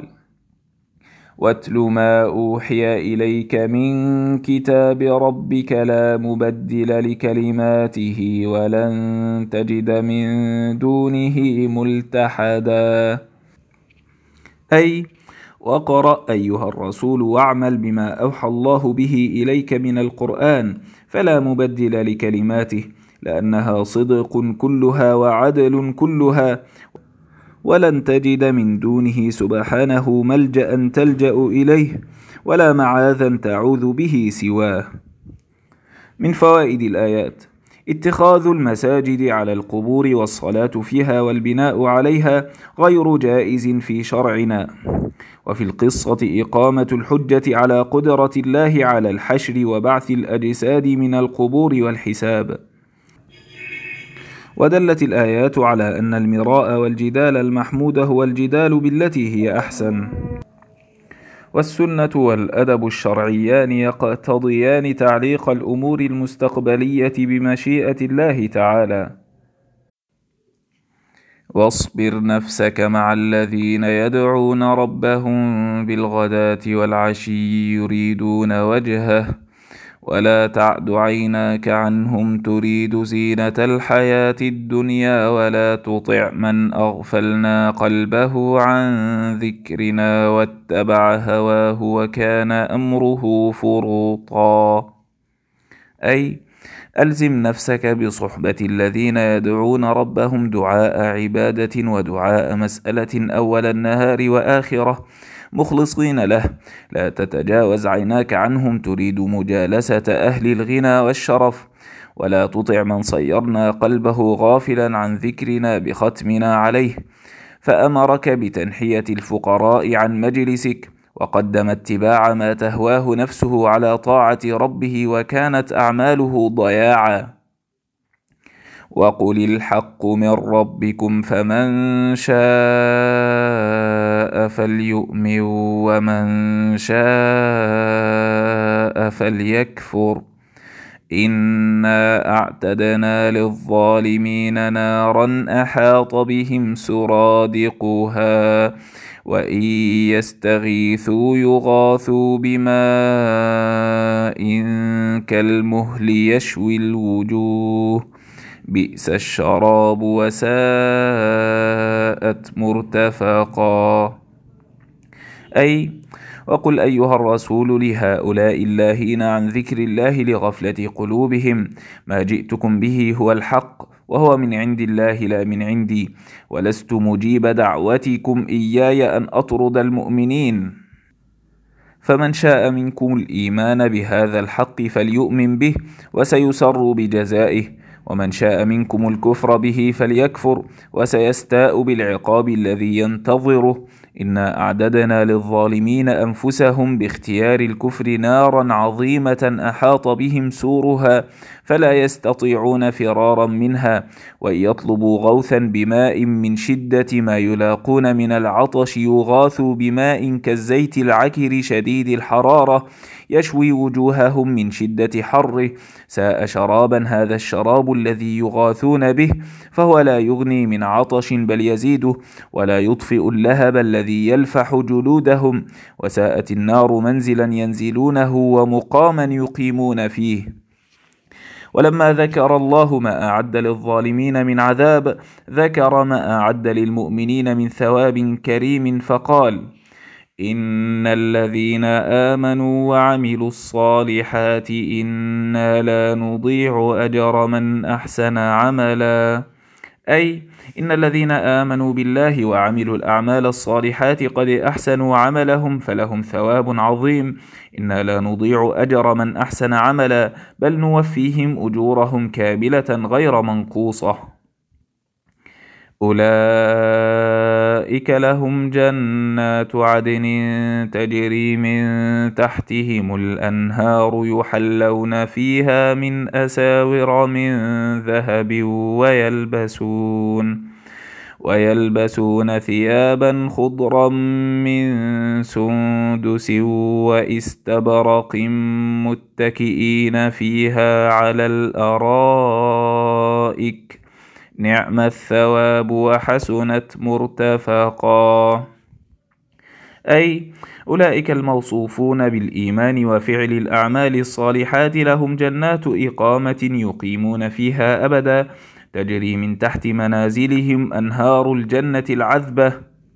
واتل ما أوحي إليك من كتاب ربك لا مبدل لكلماته ولن تجد من دونه ملتحدا. أي وقرأ أيها الرسول واعمل بما أوحى الله به إليك من القرآن، فلا مبدل لكلماته، لأنها صدق كلها وعدل كلها، ولن تجد من دونه سبحانه ملجأ تلجأ إليه، ولا معاذا تعوذ به سواه. من فوائد الآيات: اتخاذ المساجد على القبور والصلاة فيها والبناء عليها غير جائز في شرعنا. وفي القصة إقامة الحجة على قدرة الله على الحشر وبعث الأجساد من القبور والحساب. ودلت الآيات على أن المراء والجدال المحمود هو الجدال بالتي هي أحسن. والسنة والأدب الشرعيان يقتضيان تعليق الأمور المستقبلية بمشيئة الله تعالى. واصبر نفسك مع الذين يدعون ربهم بالغداة والعشي يريدون وجهه، ولا تعد عيناك عنهم تريد زينة الحياة الدنيا، ولا تطع من أغفلنا قلبه عن ذكرنا واتبع هواه وكان أمره فرطا. أي ألزم نفسك بصحبة الذين يدعون ربهم دعاء عبادة ودعاء مسألة أول النهار وآخرة مخلصين له، لا تتجاوز عيناك عنهم تريد مجالسة أهل الغنى والشرف، ولا تطع من صيرنا قلبه غافلا عن ذكرنا بختمنا عليه، فأمرك بتنحية الفقراء عن مجلسك، وقدم اتباع ما تهواه نفسه على طاعة ربه، وكانت أعماله ضياعا. وقل الحق من ربكم فمن شاء فليؤمن ومن شاء فليكفر، إنا أعتدنا للظالمين نارا أحاط بهم سرادقها، وإن يستغيثوا يغاثوا بماء كالمهل يشوي الوجوه، بئس الشراب وساءت مرتفقا. أي وقل أيها الرسول لهؤلاء اللاهين عن ذكر الله لغفلة قلوبهم: ما جئتكم به هو الحق، وهو من عند الله لا من عندي، ولست مجيب دعوتكم إياي أن أطرد المؤمنين، فمن شاء منكم الإيمان بهذا الحق فليؤمن به وسيسر بجزائه، ومن شاء منكم الكفر به فليكفر وسيستاء بالعقاب الذي ينتظره. إنا أعددنا للظالمين أنفسهم باختيار الكفر نارا عظيمة أحاط بهم سورها فلا يستطيعون فرارا منها، وإن يطلبوا غوثا بماء من شدة ما يلاقون من العطش يغاثوا بماء كالزيت العكر شديد الحرارة يشوي وجوههم من شدة حره، ساء شرابا هذا الشراب الذي يغاثون به، فهو لا يغني من عطش بل يزيده، ولا يطفئ اللهب الذي يلفح جلودهم، وساءت النار منزلا ينزلونه ومقاما يقيمون فيه. ولما ذكر الله ما أعد للظالمين من عذاب ذكر ما أعد للمؤمنين من ثواب كريم، فقال: إن الذين آمنوا وعملوا الصالحات إنا لا نضيع أجر من أحسن عملا. أي إن الذين آمنوا بالله وعملوا الأعمال الصالحات قد أحسنوا عملهم فلهم ثواب عظيم، إنا لا نضيع أجر من أحسن عملا، بل نوفيهم أجورهم كاملة غير منقوصة. أولئك لهم جنات عدن تجري من تحتهم الأنهار يحلون فيها من أساور من ذهب ويلبسون ثيابا خضرا من سندس واستبرق متكئين فيها على الأرائك، نعم الثواب وحسنت مرتفقا. أي أولئك الموصوفون بالإيمان وفعل الأعمال الصالحات لهم جنات إقامة يقيمون فيها أبدا، تجري من تحت منازلهم أنهار الجنة العذبة،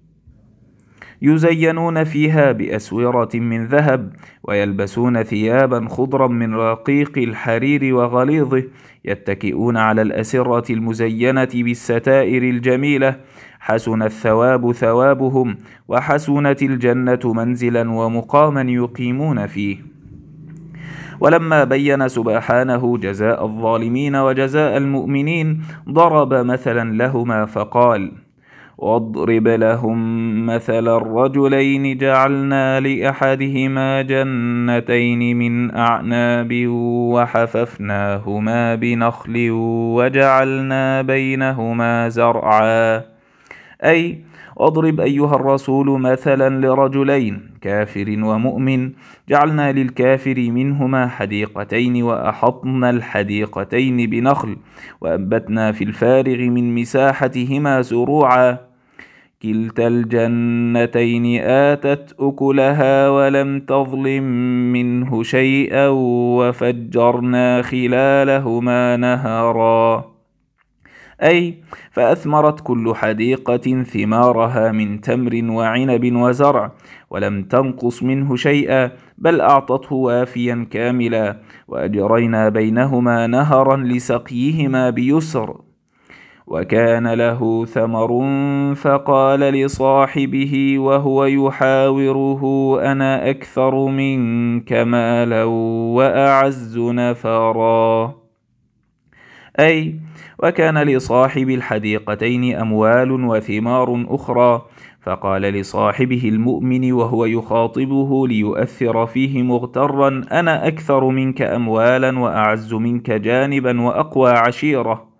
يزينون فيها بأسورة من ذهب، ويلبسون ثيابا خضرا من رقيق الحرير وغليظه، يتكئون على الأسرة المزينة بالستائر الجميلة، حسن الثواب ثوابهم، وحسنت الجنة منزلا ومقاما يقيمون فيه. ولما بين سبحانه جزاء الظالمين وجزاء المؤمنين ضرب مثلا لهما فقال: واضرب لهم مثل الرجلين جعلنا لأحدهما جنتين من أعناب وحففناهما بنخل وجعلنا بينهما زرعا. أي واضرب أيها الرسول مثلا لرجلين كافر ومؤمن، جعلنا للكافر منهما حديقتين وأحطنا الحديقتين بنخل وأنبتنا في الفارغ من مساحتهما زروعا، كلتا الجنتين آتت أكلها ولم تظلم منه شيئا وفجرنا خلالهما نهرا. أي فأثمرت كل حديقة ثمارها من تمر وعنب وزرع، ولم تنقص منه شيئا، بل أعطته وافيا كاملا، وأجرينا بينهما نهرا لسقيهما بيسر. وكان له ثمر فقال لصاحبه وهو يحاوره: أنا أكثر منك مالا وأعز نفرا. أي وكان لصاحب الحديقتين أموال وثمار أخرى، فقال لصاحبه المؤمن وهو يخاطبه ليؤثر فيه مغترا: أنا أكثر منك أموالا وأعز منك جانبا وأقوى عشيرة.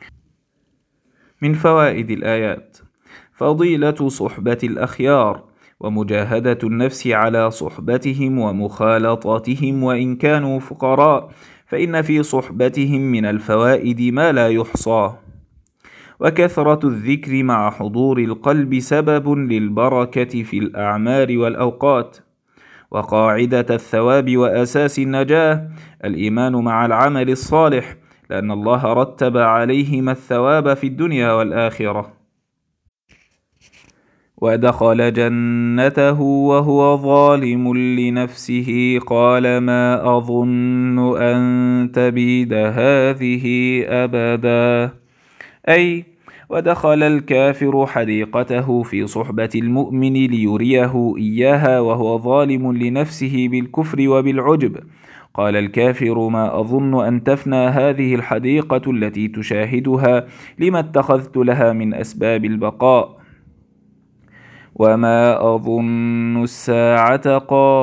من فوائد الآيات: فضيلة صحبة الأخيار، ومجاهدة النفس على صحبتهم ومخالطتهم وإن كانوا فقراء، فإن في صحبتهم من الفوائد ما لا يحصى. وكثرة الذكر مع حضور القلب سبب للبركة في الأعمار والأوقات. وقاعدة الثواب وأساس النجاة الإيمان مع العمل الصالح، لأن الله رتب عليهما الثواب في الدنيا والآخرة. ودخل جنته وهو ظالم لنفسه قال: ما أظن أن تبيد هذه أبدا. أي ودخل الكافر حديقته في صحبة المؤمن ليريه إياها وهو ظالم لنفسه بالكفر وبالعجب. قال الكافر: ما أظن أن تفنى هذه الحديقة التي تشاهدها، لما اتخذت لها من أسباب البقاء، وما أظن الساعة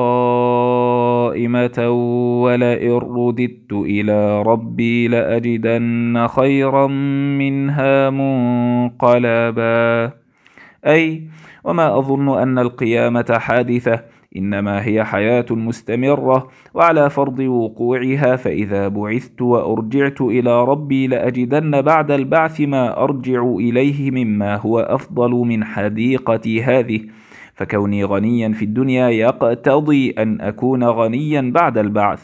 قائمة ولئن رددت إلى ربي لأجدن خيرا منها منقلبا. أي وما أظن أن القيامة حادثة، إنما هي حياة مستمرة، وعلى فرض وقوعها فإذا بعثت وأرجعت إلى ربي لأجدن بعد البعث ما أرجع إليه مما هو أفضل من حديقتي هذه، فكوني غنيا في الدنيا يقتضي أن أكون غنيا بعد البعث.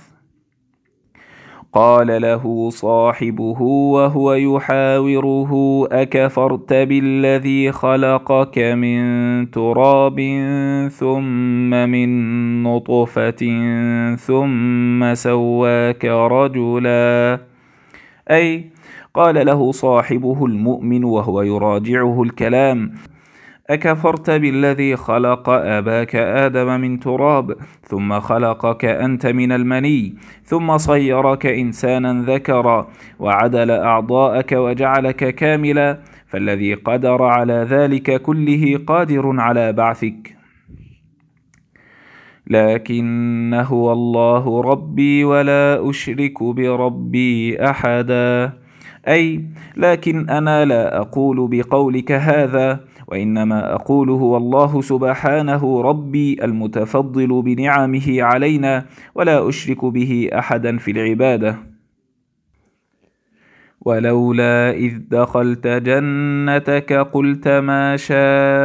قال له صاحبه وهو يحاوره: أكفرت بالذي خلقك من تراب ثم من نطفة ثم سواك رجلا. أي قال له صاحبه المؤمن وهو يراجعه الكلام: أكفرت بالذي خلق أباك آدم من تراب، ثم خلقك أنت من المني، ثم صيرك إنسانا ذكرا، وعدل أعضاءك وجعلك كاملا، فالذي قدر على ذلك كله قادر على بعثك. لكن هو الله ربي ولا أشرك بربي أحدا. أي لكن أنا لا أقول بقولك هذا، وإنما أقول هو الله سبحانه ربي المتفضل بنعمه علينا، ولا أشرك به أحدا في العبادة. ولولا إذ دخلت جنتك قلت ما شاء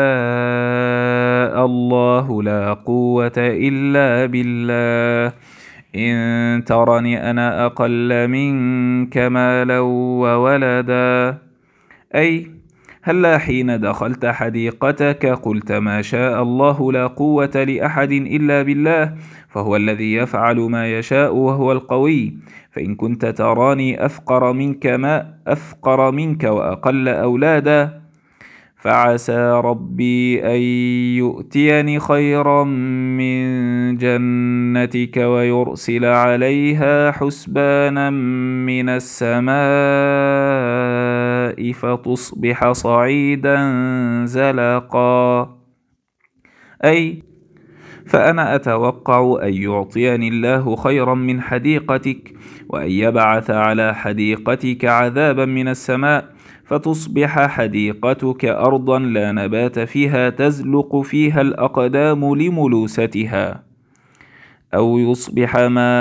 الله لا قوة إلا بالله إن ترني أنا أقل منك مالا وولدا. أي هلا حين دخلت حديقتك قلت ما شاء الله لا قوة لأحد إلا بالله، فهو الذي يفعل ما يشاء وهو القوي. فإن كنت تراني أفقر منك وأقل أولادا، فعسى ربي أن يؤتيني خيرا من جنتك ويرسل عليها حسبانا من السماء فتصبح صعيدا زلقا. أي فأنا أتوقع أن يعطيني الله خيرا من حديقتك، وأن يبعث على حديقتك عذابا من السماء، فتصبح حديقتك أرضا لا نبات فيها تزلق فيها الأقدام لملوستها، أو يصبح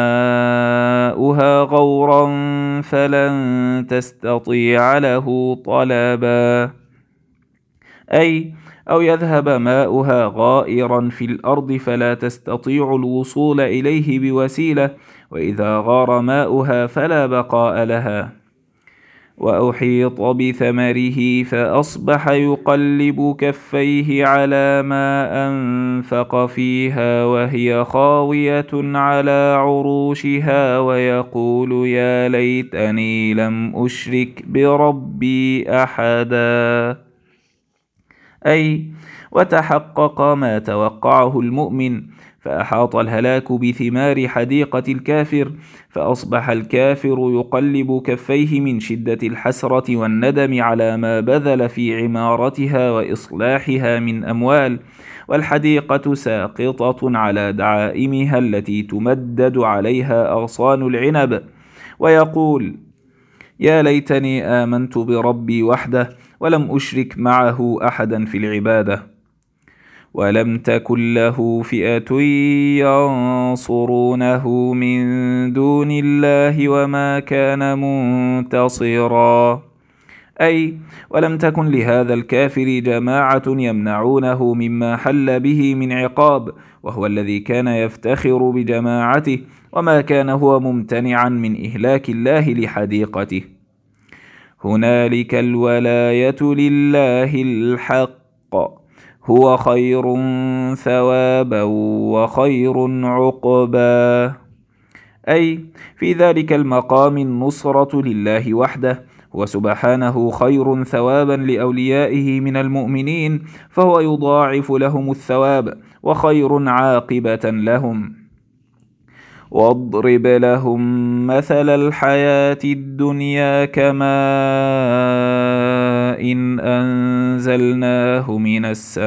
ماؤها غورا فلن تستطيع له طلبا. أي أو يذهب ماؤها غائرا في الأرض فلا تستطيع الوصول إليه بوسيلة، وإذا غار ماؤها فلا بقاء لها. وأحيط بثمره فأصبح يقلب كفيه على ما أنفق فيها وهي خاوية على عروشها ويقول يا ليتني لم أشرك بربي أحدا. أي وتحقق ما توقعه المؤمن، فأحاط الهلاك بثمار حديقة الكافر، فأصبح الكافر يقلب كفيه من شدة الحسرة والندم على ما بذل في عمارتها وإصلاحها من أموال، والحديقة ساقطة على دعائمها التي تمدد عليها أغصان العنب، ويقول يا ليتني آمنت بربي وحده ولم أشرك معه أحدا في العبادة. ولم تكن له فئة ينصرونه من دون الله وما كان منتصرا. أي ولم تكن لهذا الكافر جماعة يمنعونه مما حل به من عقاب، وهو الذي كان يفتخر بجماعته، وما كان هو ممتنعا من إهلاك الله لحديقته. هنالك الولاية لله الحق، هو خير ثوابا وخير عقبا. أي في ذلك المقام النصرة لله وحده، هو سبحانه خير ثوابا لأوليائه من المؤمنين، فهو يضاعف لهم الثواب وخير عاقبة لهم. واضرب لهم مثل الحياة الدنيا كماء إن أنزلناه من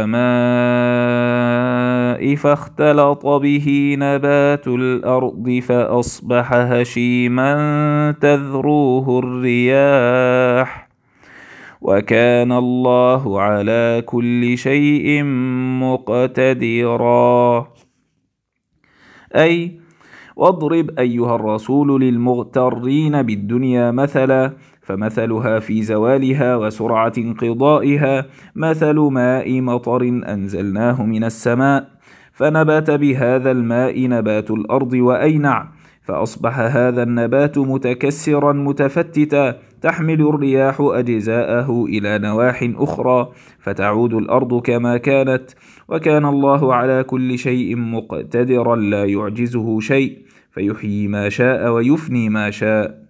السماء فاختلط به نبات الأرض فأصبح هشيما تذروه الرياح، وكان الله على كل شيء مقتدرا. أي واضرب أيها الرسول للمغترين بالدنيا مثلا، فمثلها في زوالها وسرعة انقضائها مثل ماء مطر أنزلناه من السماء، فنبت بهذا الماء نبات الأرض وأينع، فأصبح هذا النبات متكسرا متفتتا، تحمل الرياح أجزاءه إلى نواح أخرى فتعود الأرض كما كانت، وكان الله على كل شيء مقتدرا لا يعجزه شيء، فيحيي ما شاء ويفني ما شاء.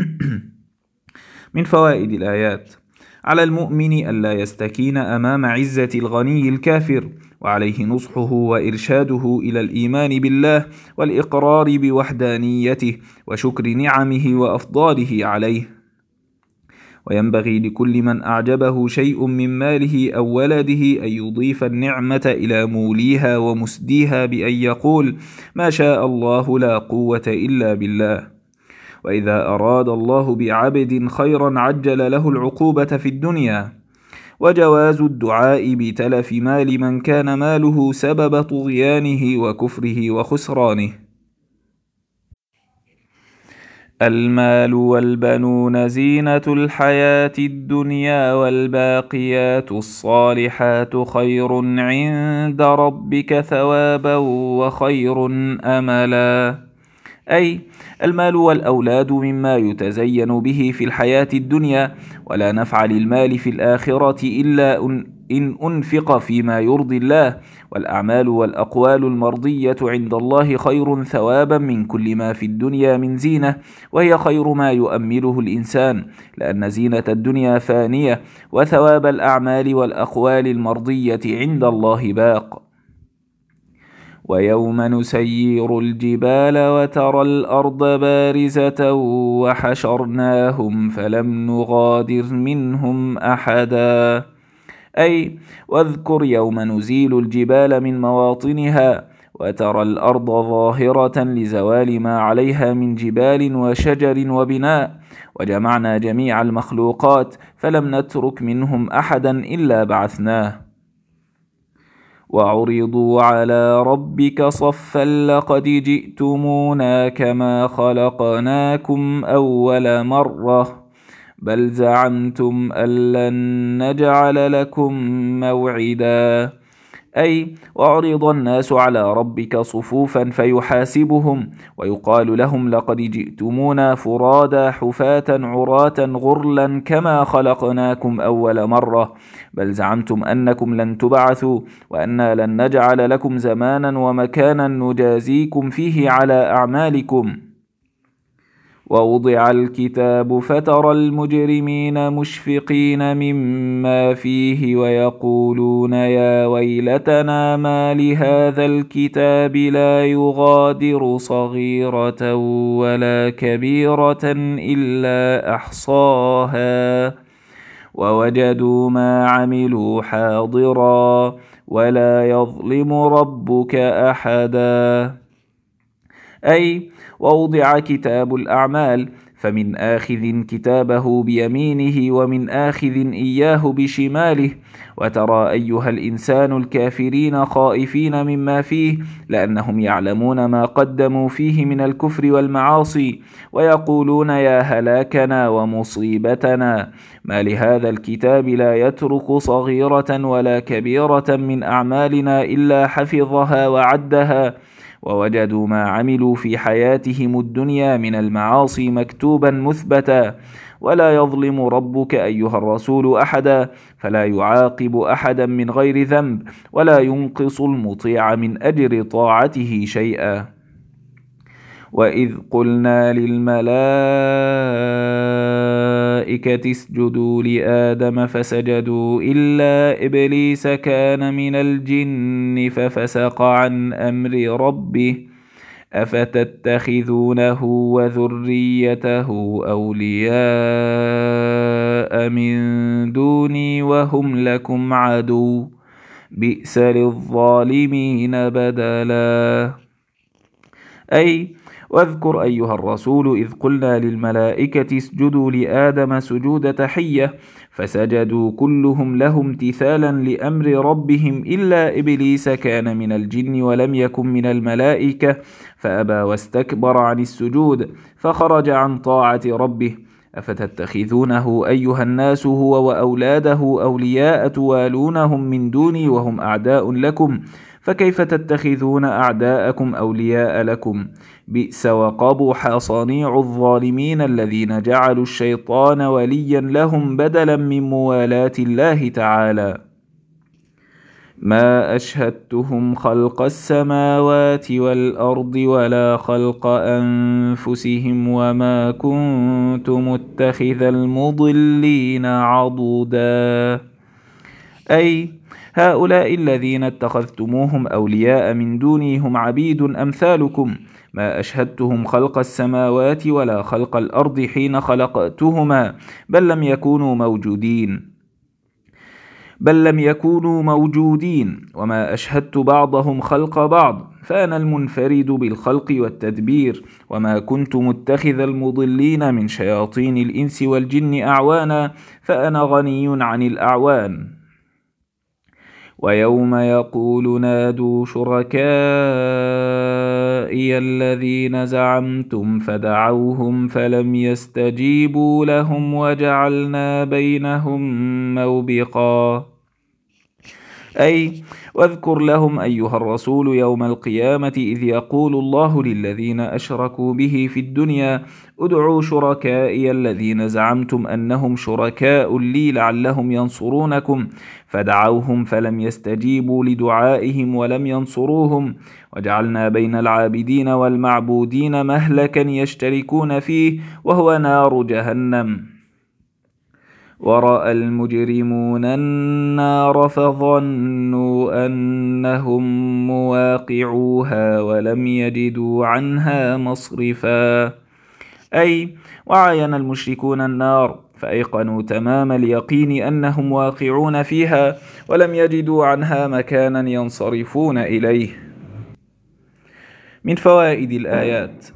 من فوائد الآيات: على المؤمن ألا يستكين أمام عزة الغني الكافر، وعليه نصحه وإرشاده إلى الإيمان بالله والإقرار بوحدانيته وشكر نعمه وأفضاله عليه. وينبغي لكل من أعجبه شيء من ماله أو ولده أن يضيف النعمة إلى موليها ومسديها بأن يقول ما شاء الله لا قوة إلا بالله. وإذا أراد الله بعبد خيرا عجل له العقوبة في الدنيا. وجواز الدعاء بتلف مال من كان ماله سبب طغيانه وكفره وخسرانه. المال والبنون زينة الحياة الدنيا، والباقيات الصالحات خير عند ربك ثوابا وخير أملا. أي المال والأولاد مما يتزين به في الحياة الدنيا، ولا نفع للمال في الآخرة إلا إن أنفق فيما يرضي الله، والأعمال والأقوال المرضية عند الله خير ثوابا من كل ما في الدنيا من زينة، وهي خير ما يؤمله الإنسان، لأن زينة الدنيا فانية، وثواب الأعمال والأقوال المرضية عند الله باق. ويوم نسير الجبال وترى الأرض بارزة وحشرناهم فلم نغادر منهم أحدا. أي واذكر يوم نزيل الجبال من مواطنها وترى الأرض ظاهرة لزوال ما عليها من جبال وشجر وبناء، وجمعنا جميع المخلوقات فلم نترك منهم أحدا إلا بعثناه. وعرضوا على ربك صفا لقد جئتمونا كما خلقناكم أول مرة بل زعمتم أن لن نجعل لكم موعدا. أي وعرض الناس على ربك صفوفا فيحاسبهم ويقال لهم لقد جئتمونا فرادا حفاة عراة غرلا كما خلقناكم أول مرة بل زعمتم أنكم لن تبعثوا وأنا لن نجعل لكم زمانا ومكانا نجازيكم فيه على أعمالكم. ووضع الكتاب فترى المجرمين مشفقين مما فيه ويقولون يا ويلتنا ما لهذا الكتاب لا يغادر صغيرة ولا كبيرة إلا أحصاها ووجدوا ما عملوا حاضرا ولا يظلم ربك أحدا. أي ووضع كتاب الأعمال فمن آخذ كتابه بيمينه ومن آخذ إياه بشماله وترى أيها الإنسان الكافرين خائفين مما فيه لأنهم يعلمون ما قدموا فيه من الكفر والمعاصي ويقولون يا هلاكنا ومصيبتنا ما لهذا الكتاب لا يترك صغيرة ولا كبيرة من أعمالنا إلا حفظها وعدها ووجدوا ما عملوا في حياتهم الدنيا من المعاصي مكتوبا مثبتا ولا يظلم ربك أيها الرسول أحدا فلا يعاقب أحدا من غير ذنب ولا ينقص المطيع من أجر طاعته شيئا. وإذ قلنا للملائكة اسجدوا لآدم فسجدوا إلا إبليس كان من الجن ففسق عن أمر ربه أفتتخذونه وذريته أولياء من دوني وهم لكم عدو بئس للظالمين بدلا. أي واذكر أيها الرسول إذ قلنا للملائكة اسجدوا لآدم سجود تحية فسجدوا كلهم له امتثالا لأمر ربهم إلا إبليس كان من الجن ولم يكن من الملائكة فأبى واستكبر عن السجود فخرج عن طاعة ربه. أفتتخذونه أيها الناس هو وأولاده أولياء توالونهم من دوني وهم أعداء لكم فكيف تتخذون أعداءكم أولياء لكم بئس وقبح صنيع الظالمين الذين جعلوا الشيطان وليا لهم بدلا من موالاة الله تعالى. ما أشهدتهم خلق السماوات والأرض ولا خلق أنفسهم وما كنت متخذ المضلين عضدا. أي هؤلاء الذين اتخذتموهم أولياء من دوني هم عبيد أمثالكم ما أشهدتهم خلق السماوات ولا خلق الأرض حين خلقتهما بل لم يكونوا موجودين وما أشهدت بعضهم خلق بعض فأنا المنفرد بالخلق والتدبير وما كنت متخذ المضلين من شياطين الإنس والجن أعوانا فأنا غني عن الأعوان. ويوم يقول نادوا شركائي الذين زعمتم فدعوهم فلم يستجيبوا لهم وجعلنا بينهم موبقا. أي واذكر لهم أيها الرسول يوم القيامة إذ يقول الله للذين أشركوا به في الدنيا ادعوا شركائي الذين زعمتم أنهم شركاء لي لعلهم ينصرونكم فدعوهم فلم يستجيبوا لدعائهم ولم ينصروهم وجعلنا بين العابدين والمعبودين مهلكا يشتركون فيه وهو نار جهنم. ورأى المجرمون النار فظنوا أنهم مواقعوها ولم يجدوا عنها مصرفا. أي وعاين المشركون النار فأيقنوا تمام اليقين أنهم واقعون فيها ولم يجدوا عنها مكانا ينصرفون إليه. من فوائد الآيات: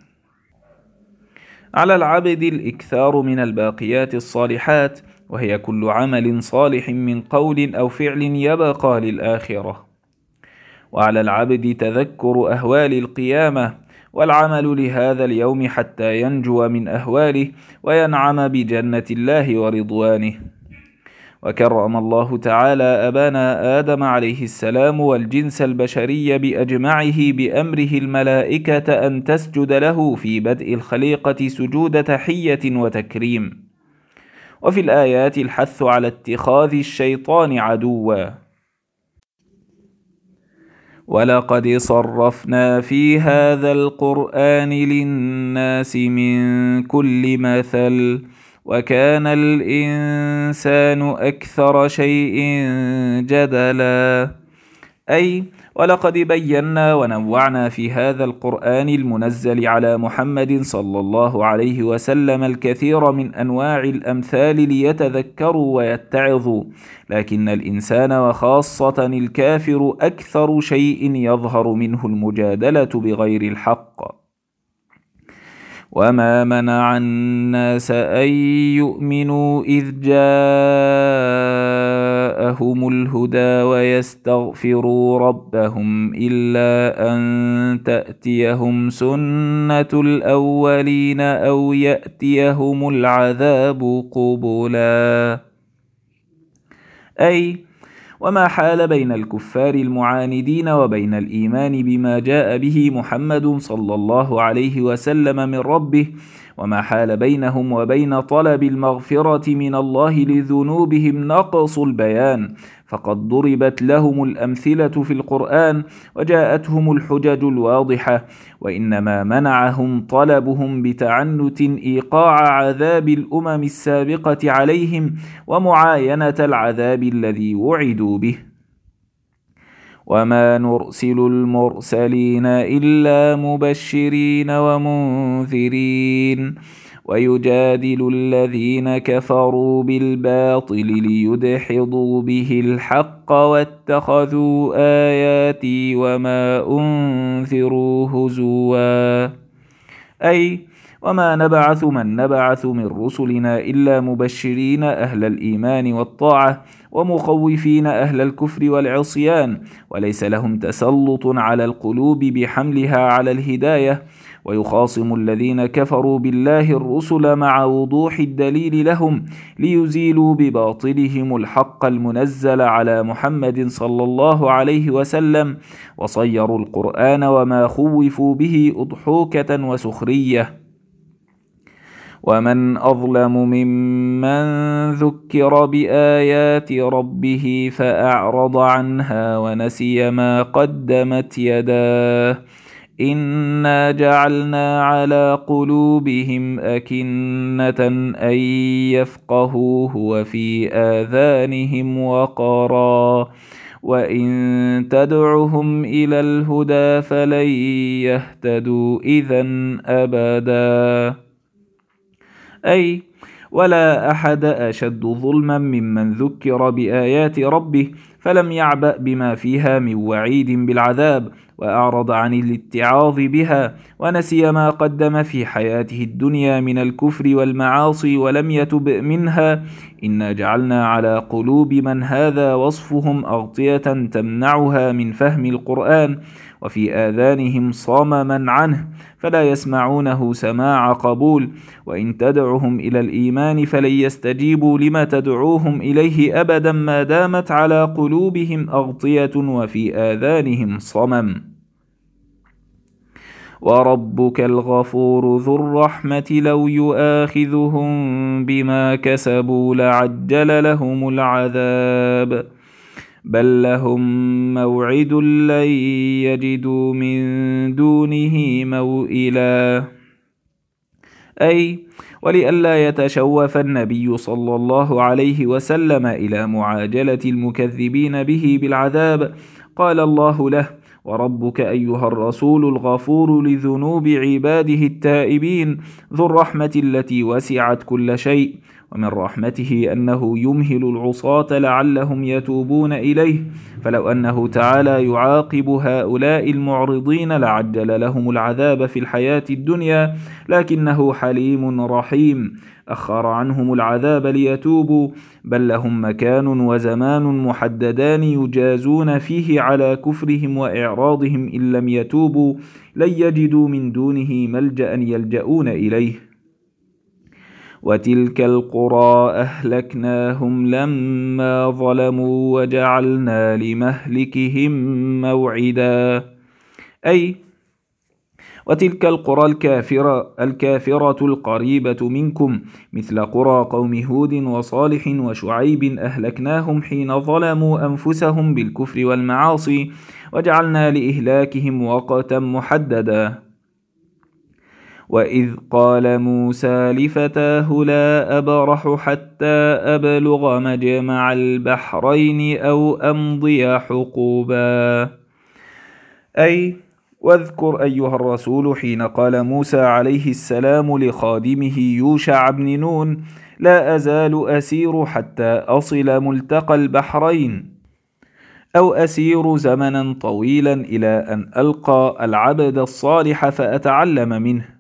على العبد الإكثار من الباقيات الصالحات وهي كل عمل صالح من قول أو فعل يبقى للآخرة. وعلى العبد تذكر أهوال القيامة والعمل لهذا اليوم حتى ينجو من أهواله وينعم بجنة الله ورضوانه. وكرم الله تعالى أبانا آدم عليه السلام والجنس البشري بأجمعه بأمره الملائكة أن تسجد له في بدء الخليقة سجود تحية وتكريم. وفي الآيات الحث على اتخاذ الشيطان عدوا. ولقد صرفنا في هذا القرآن للناس من كل مثل وكان الإنسان أكثر شيء جدلا. أي ولقد بينا ونوعنا في هذا القرآن المنزل على محمد صلى الله عليه وسلم الكثير من أنواع الأمثال ليتذكروا ويتعظوا، لكن الإنسان وخاصة الكافر أكثر شيء يظهر منه المجادلة بغير الحق. وما منع الناس أن يؤمنوا إذ جاءهم الهدى ويستغفروا ربهم إلا أن تأتيهم سنة الأولين أو يأتيهم العذاب قبلا. أي وما حال بين الكفار المعاندين وبين الإيمان بما جاء به محمد صلى الله عليه وسلم من ربه، وما حال بينهم وبين طلب المغفرة من الله لذنوبهم نقص البيان، فقد ضربت لهم الأمثلة في القرآن وجاءتهم الحجج الواضحة، وإنما منعهم طلبهم بتعنت إيقاع عذاب الأمم السابقة عليهم ومعاينة العذاب الذي وعدوا به. وما نرسل المرسلين إلا مبشرين ومنذرين ويجادل الذين كفروا بالباطل ليدحضوا به الحق واتخذوا آياتي وما أنذروا هزوا. أي وما نبعث من نبعث من رسلنا إلا مبشرين أهل الإيمان والطاعة ومخوفين أهل الكفر والعصيان، وليس لهم تسلط على القلوب بحملها على الهداية. ويخاصم الذين كفروا بالله الرسل مع وضوح الدليل لهم ليزيلوا بباطلهم الحق المنزل على محمد صلى الله عليه وسلم، وصيروا القرآن وما خوفوا به أضحوكة وسخرية. ومن أظلم ممن ذكر بآيات ربه فأعرض عنها ونسي ما قدمت يداه إنا جعلنا على قلوبهم أكنة أن يفقهوه وفي آذانهم وقرا وإن تدعهم إلى الهدى فلن يهتدوا إذن أبدا. أي ولا أحد أشد ظلما ممن ذكر بآيات ربه فلم يعبأ بما فيها من وعيد بالعذاب وأعرض عن الاتعاظ بها ونسي ما قدم في حياته الدنيا من الكفر والمعاصي ولم يتب منها. إنا جعلنا على قلوب من هذا وصفهم أغطية تمنعها من فهم القرآن وفي آذانهم صمما عنه فلا يسمعونه سماع قبول، وإن تدعهم إلى الإيمان فلن يستجيبوا لما تدعوهم إليه أبدا ما دامت على قلوبهم أغطية وفي آذانهم صمم. وربك الغفور ذو الرحمة لو يؤاخذهم بما كسبوا لعجل لهم العذاب بل لهم موعد لن يجدوا من دونه موئلا. أي ولئلا يتشوف النبي صلى الله عليه وسلم إلى معاجلة المكذبين به بالعذاب قال الله له: وربك أيها الرسول الغفور لذنوب عباده التائبين ذو الرحمة التي وسعت كل شيء، ومن رحمته أنه يمهل العصاة لعلهم يتوبون إليه، فلو أنه تعالى يعاقب هؤلاء المعرضين لعجل لهم العذاب في الحياة الدنيا، لكنه حليم رحيم أخر عنهم العذاب ليتوبوا، بل لهم مكان وزمان محددان يجازون فيه على كفرهم وإعراضهم إن لم يتوبوا لن يجدوا من دونه ملجأ يلجؤون إليه. وتلك القرى أهلكناهم لما ظلموا وجعلنا لمهلكهم موعدا. أي وتلك القرى الكافرة القريبة منكم مثل قرى قوم هود وصالح وشعيب أهلكناهم حين ظلموا أنفسهم بالكفر والمعاصي وجعلنا لإهلاكهم وقتا محددا. وإذ قال موسى لفتاه لا أبرح حتى أبلغ مجمع البحرين أو أمضي حقوبا. أي واذكر أيها الرسول حين قال موسى عليه السلام لخادمه يوشع بن نون لا أزال أسير حتى أصل ملتقى البحرين، أو أسير زمنا طويلا إلى أن ألقى العبد الصالح فأتعلم منه.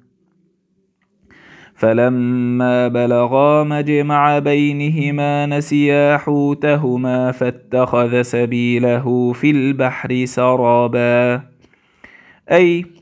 فلما بلغا مجمع بينهما نسيا حوتهما فاتخذ سبيله في البحر سرابا. أي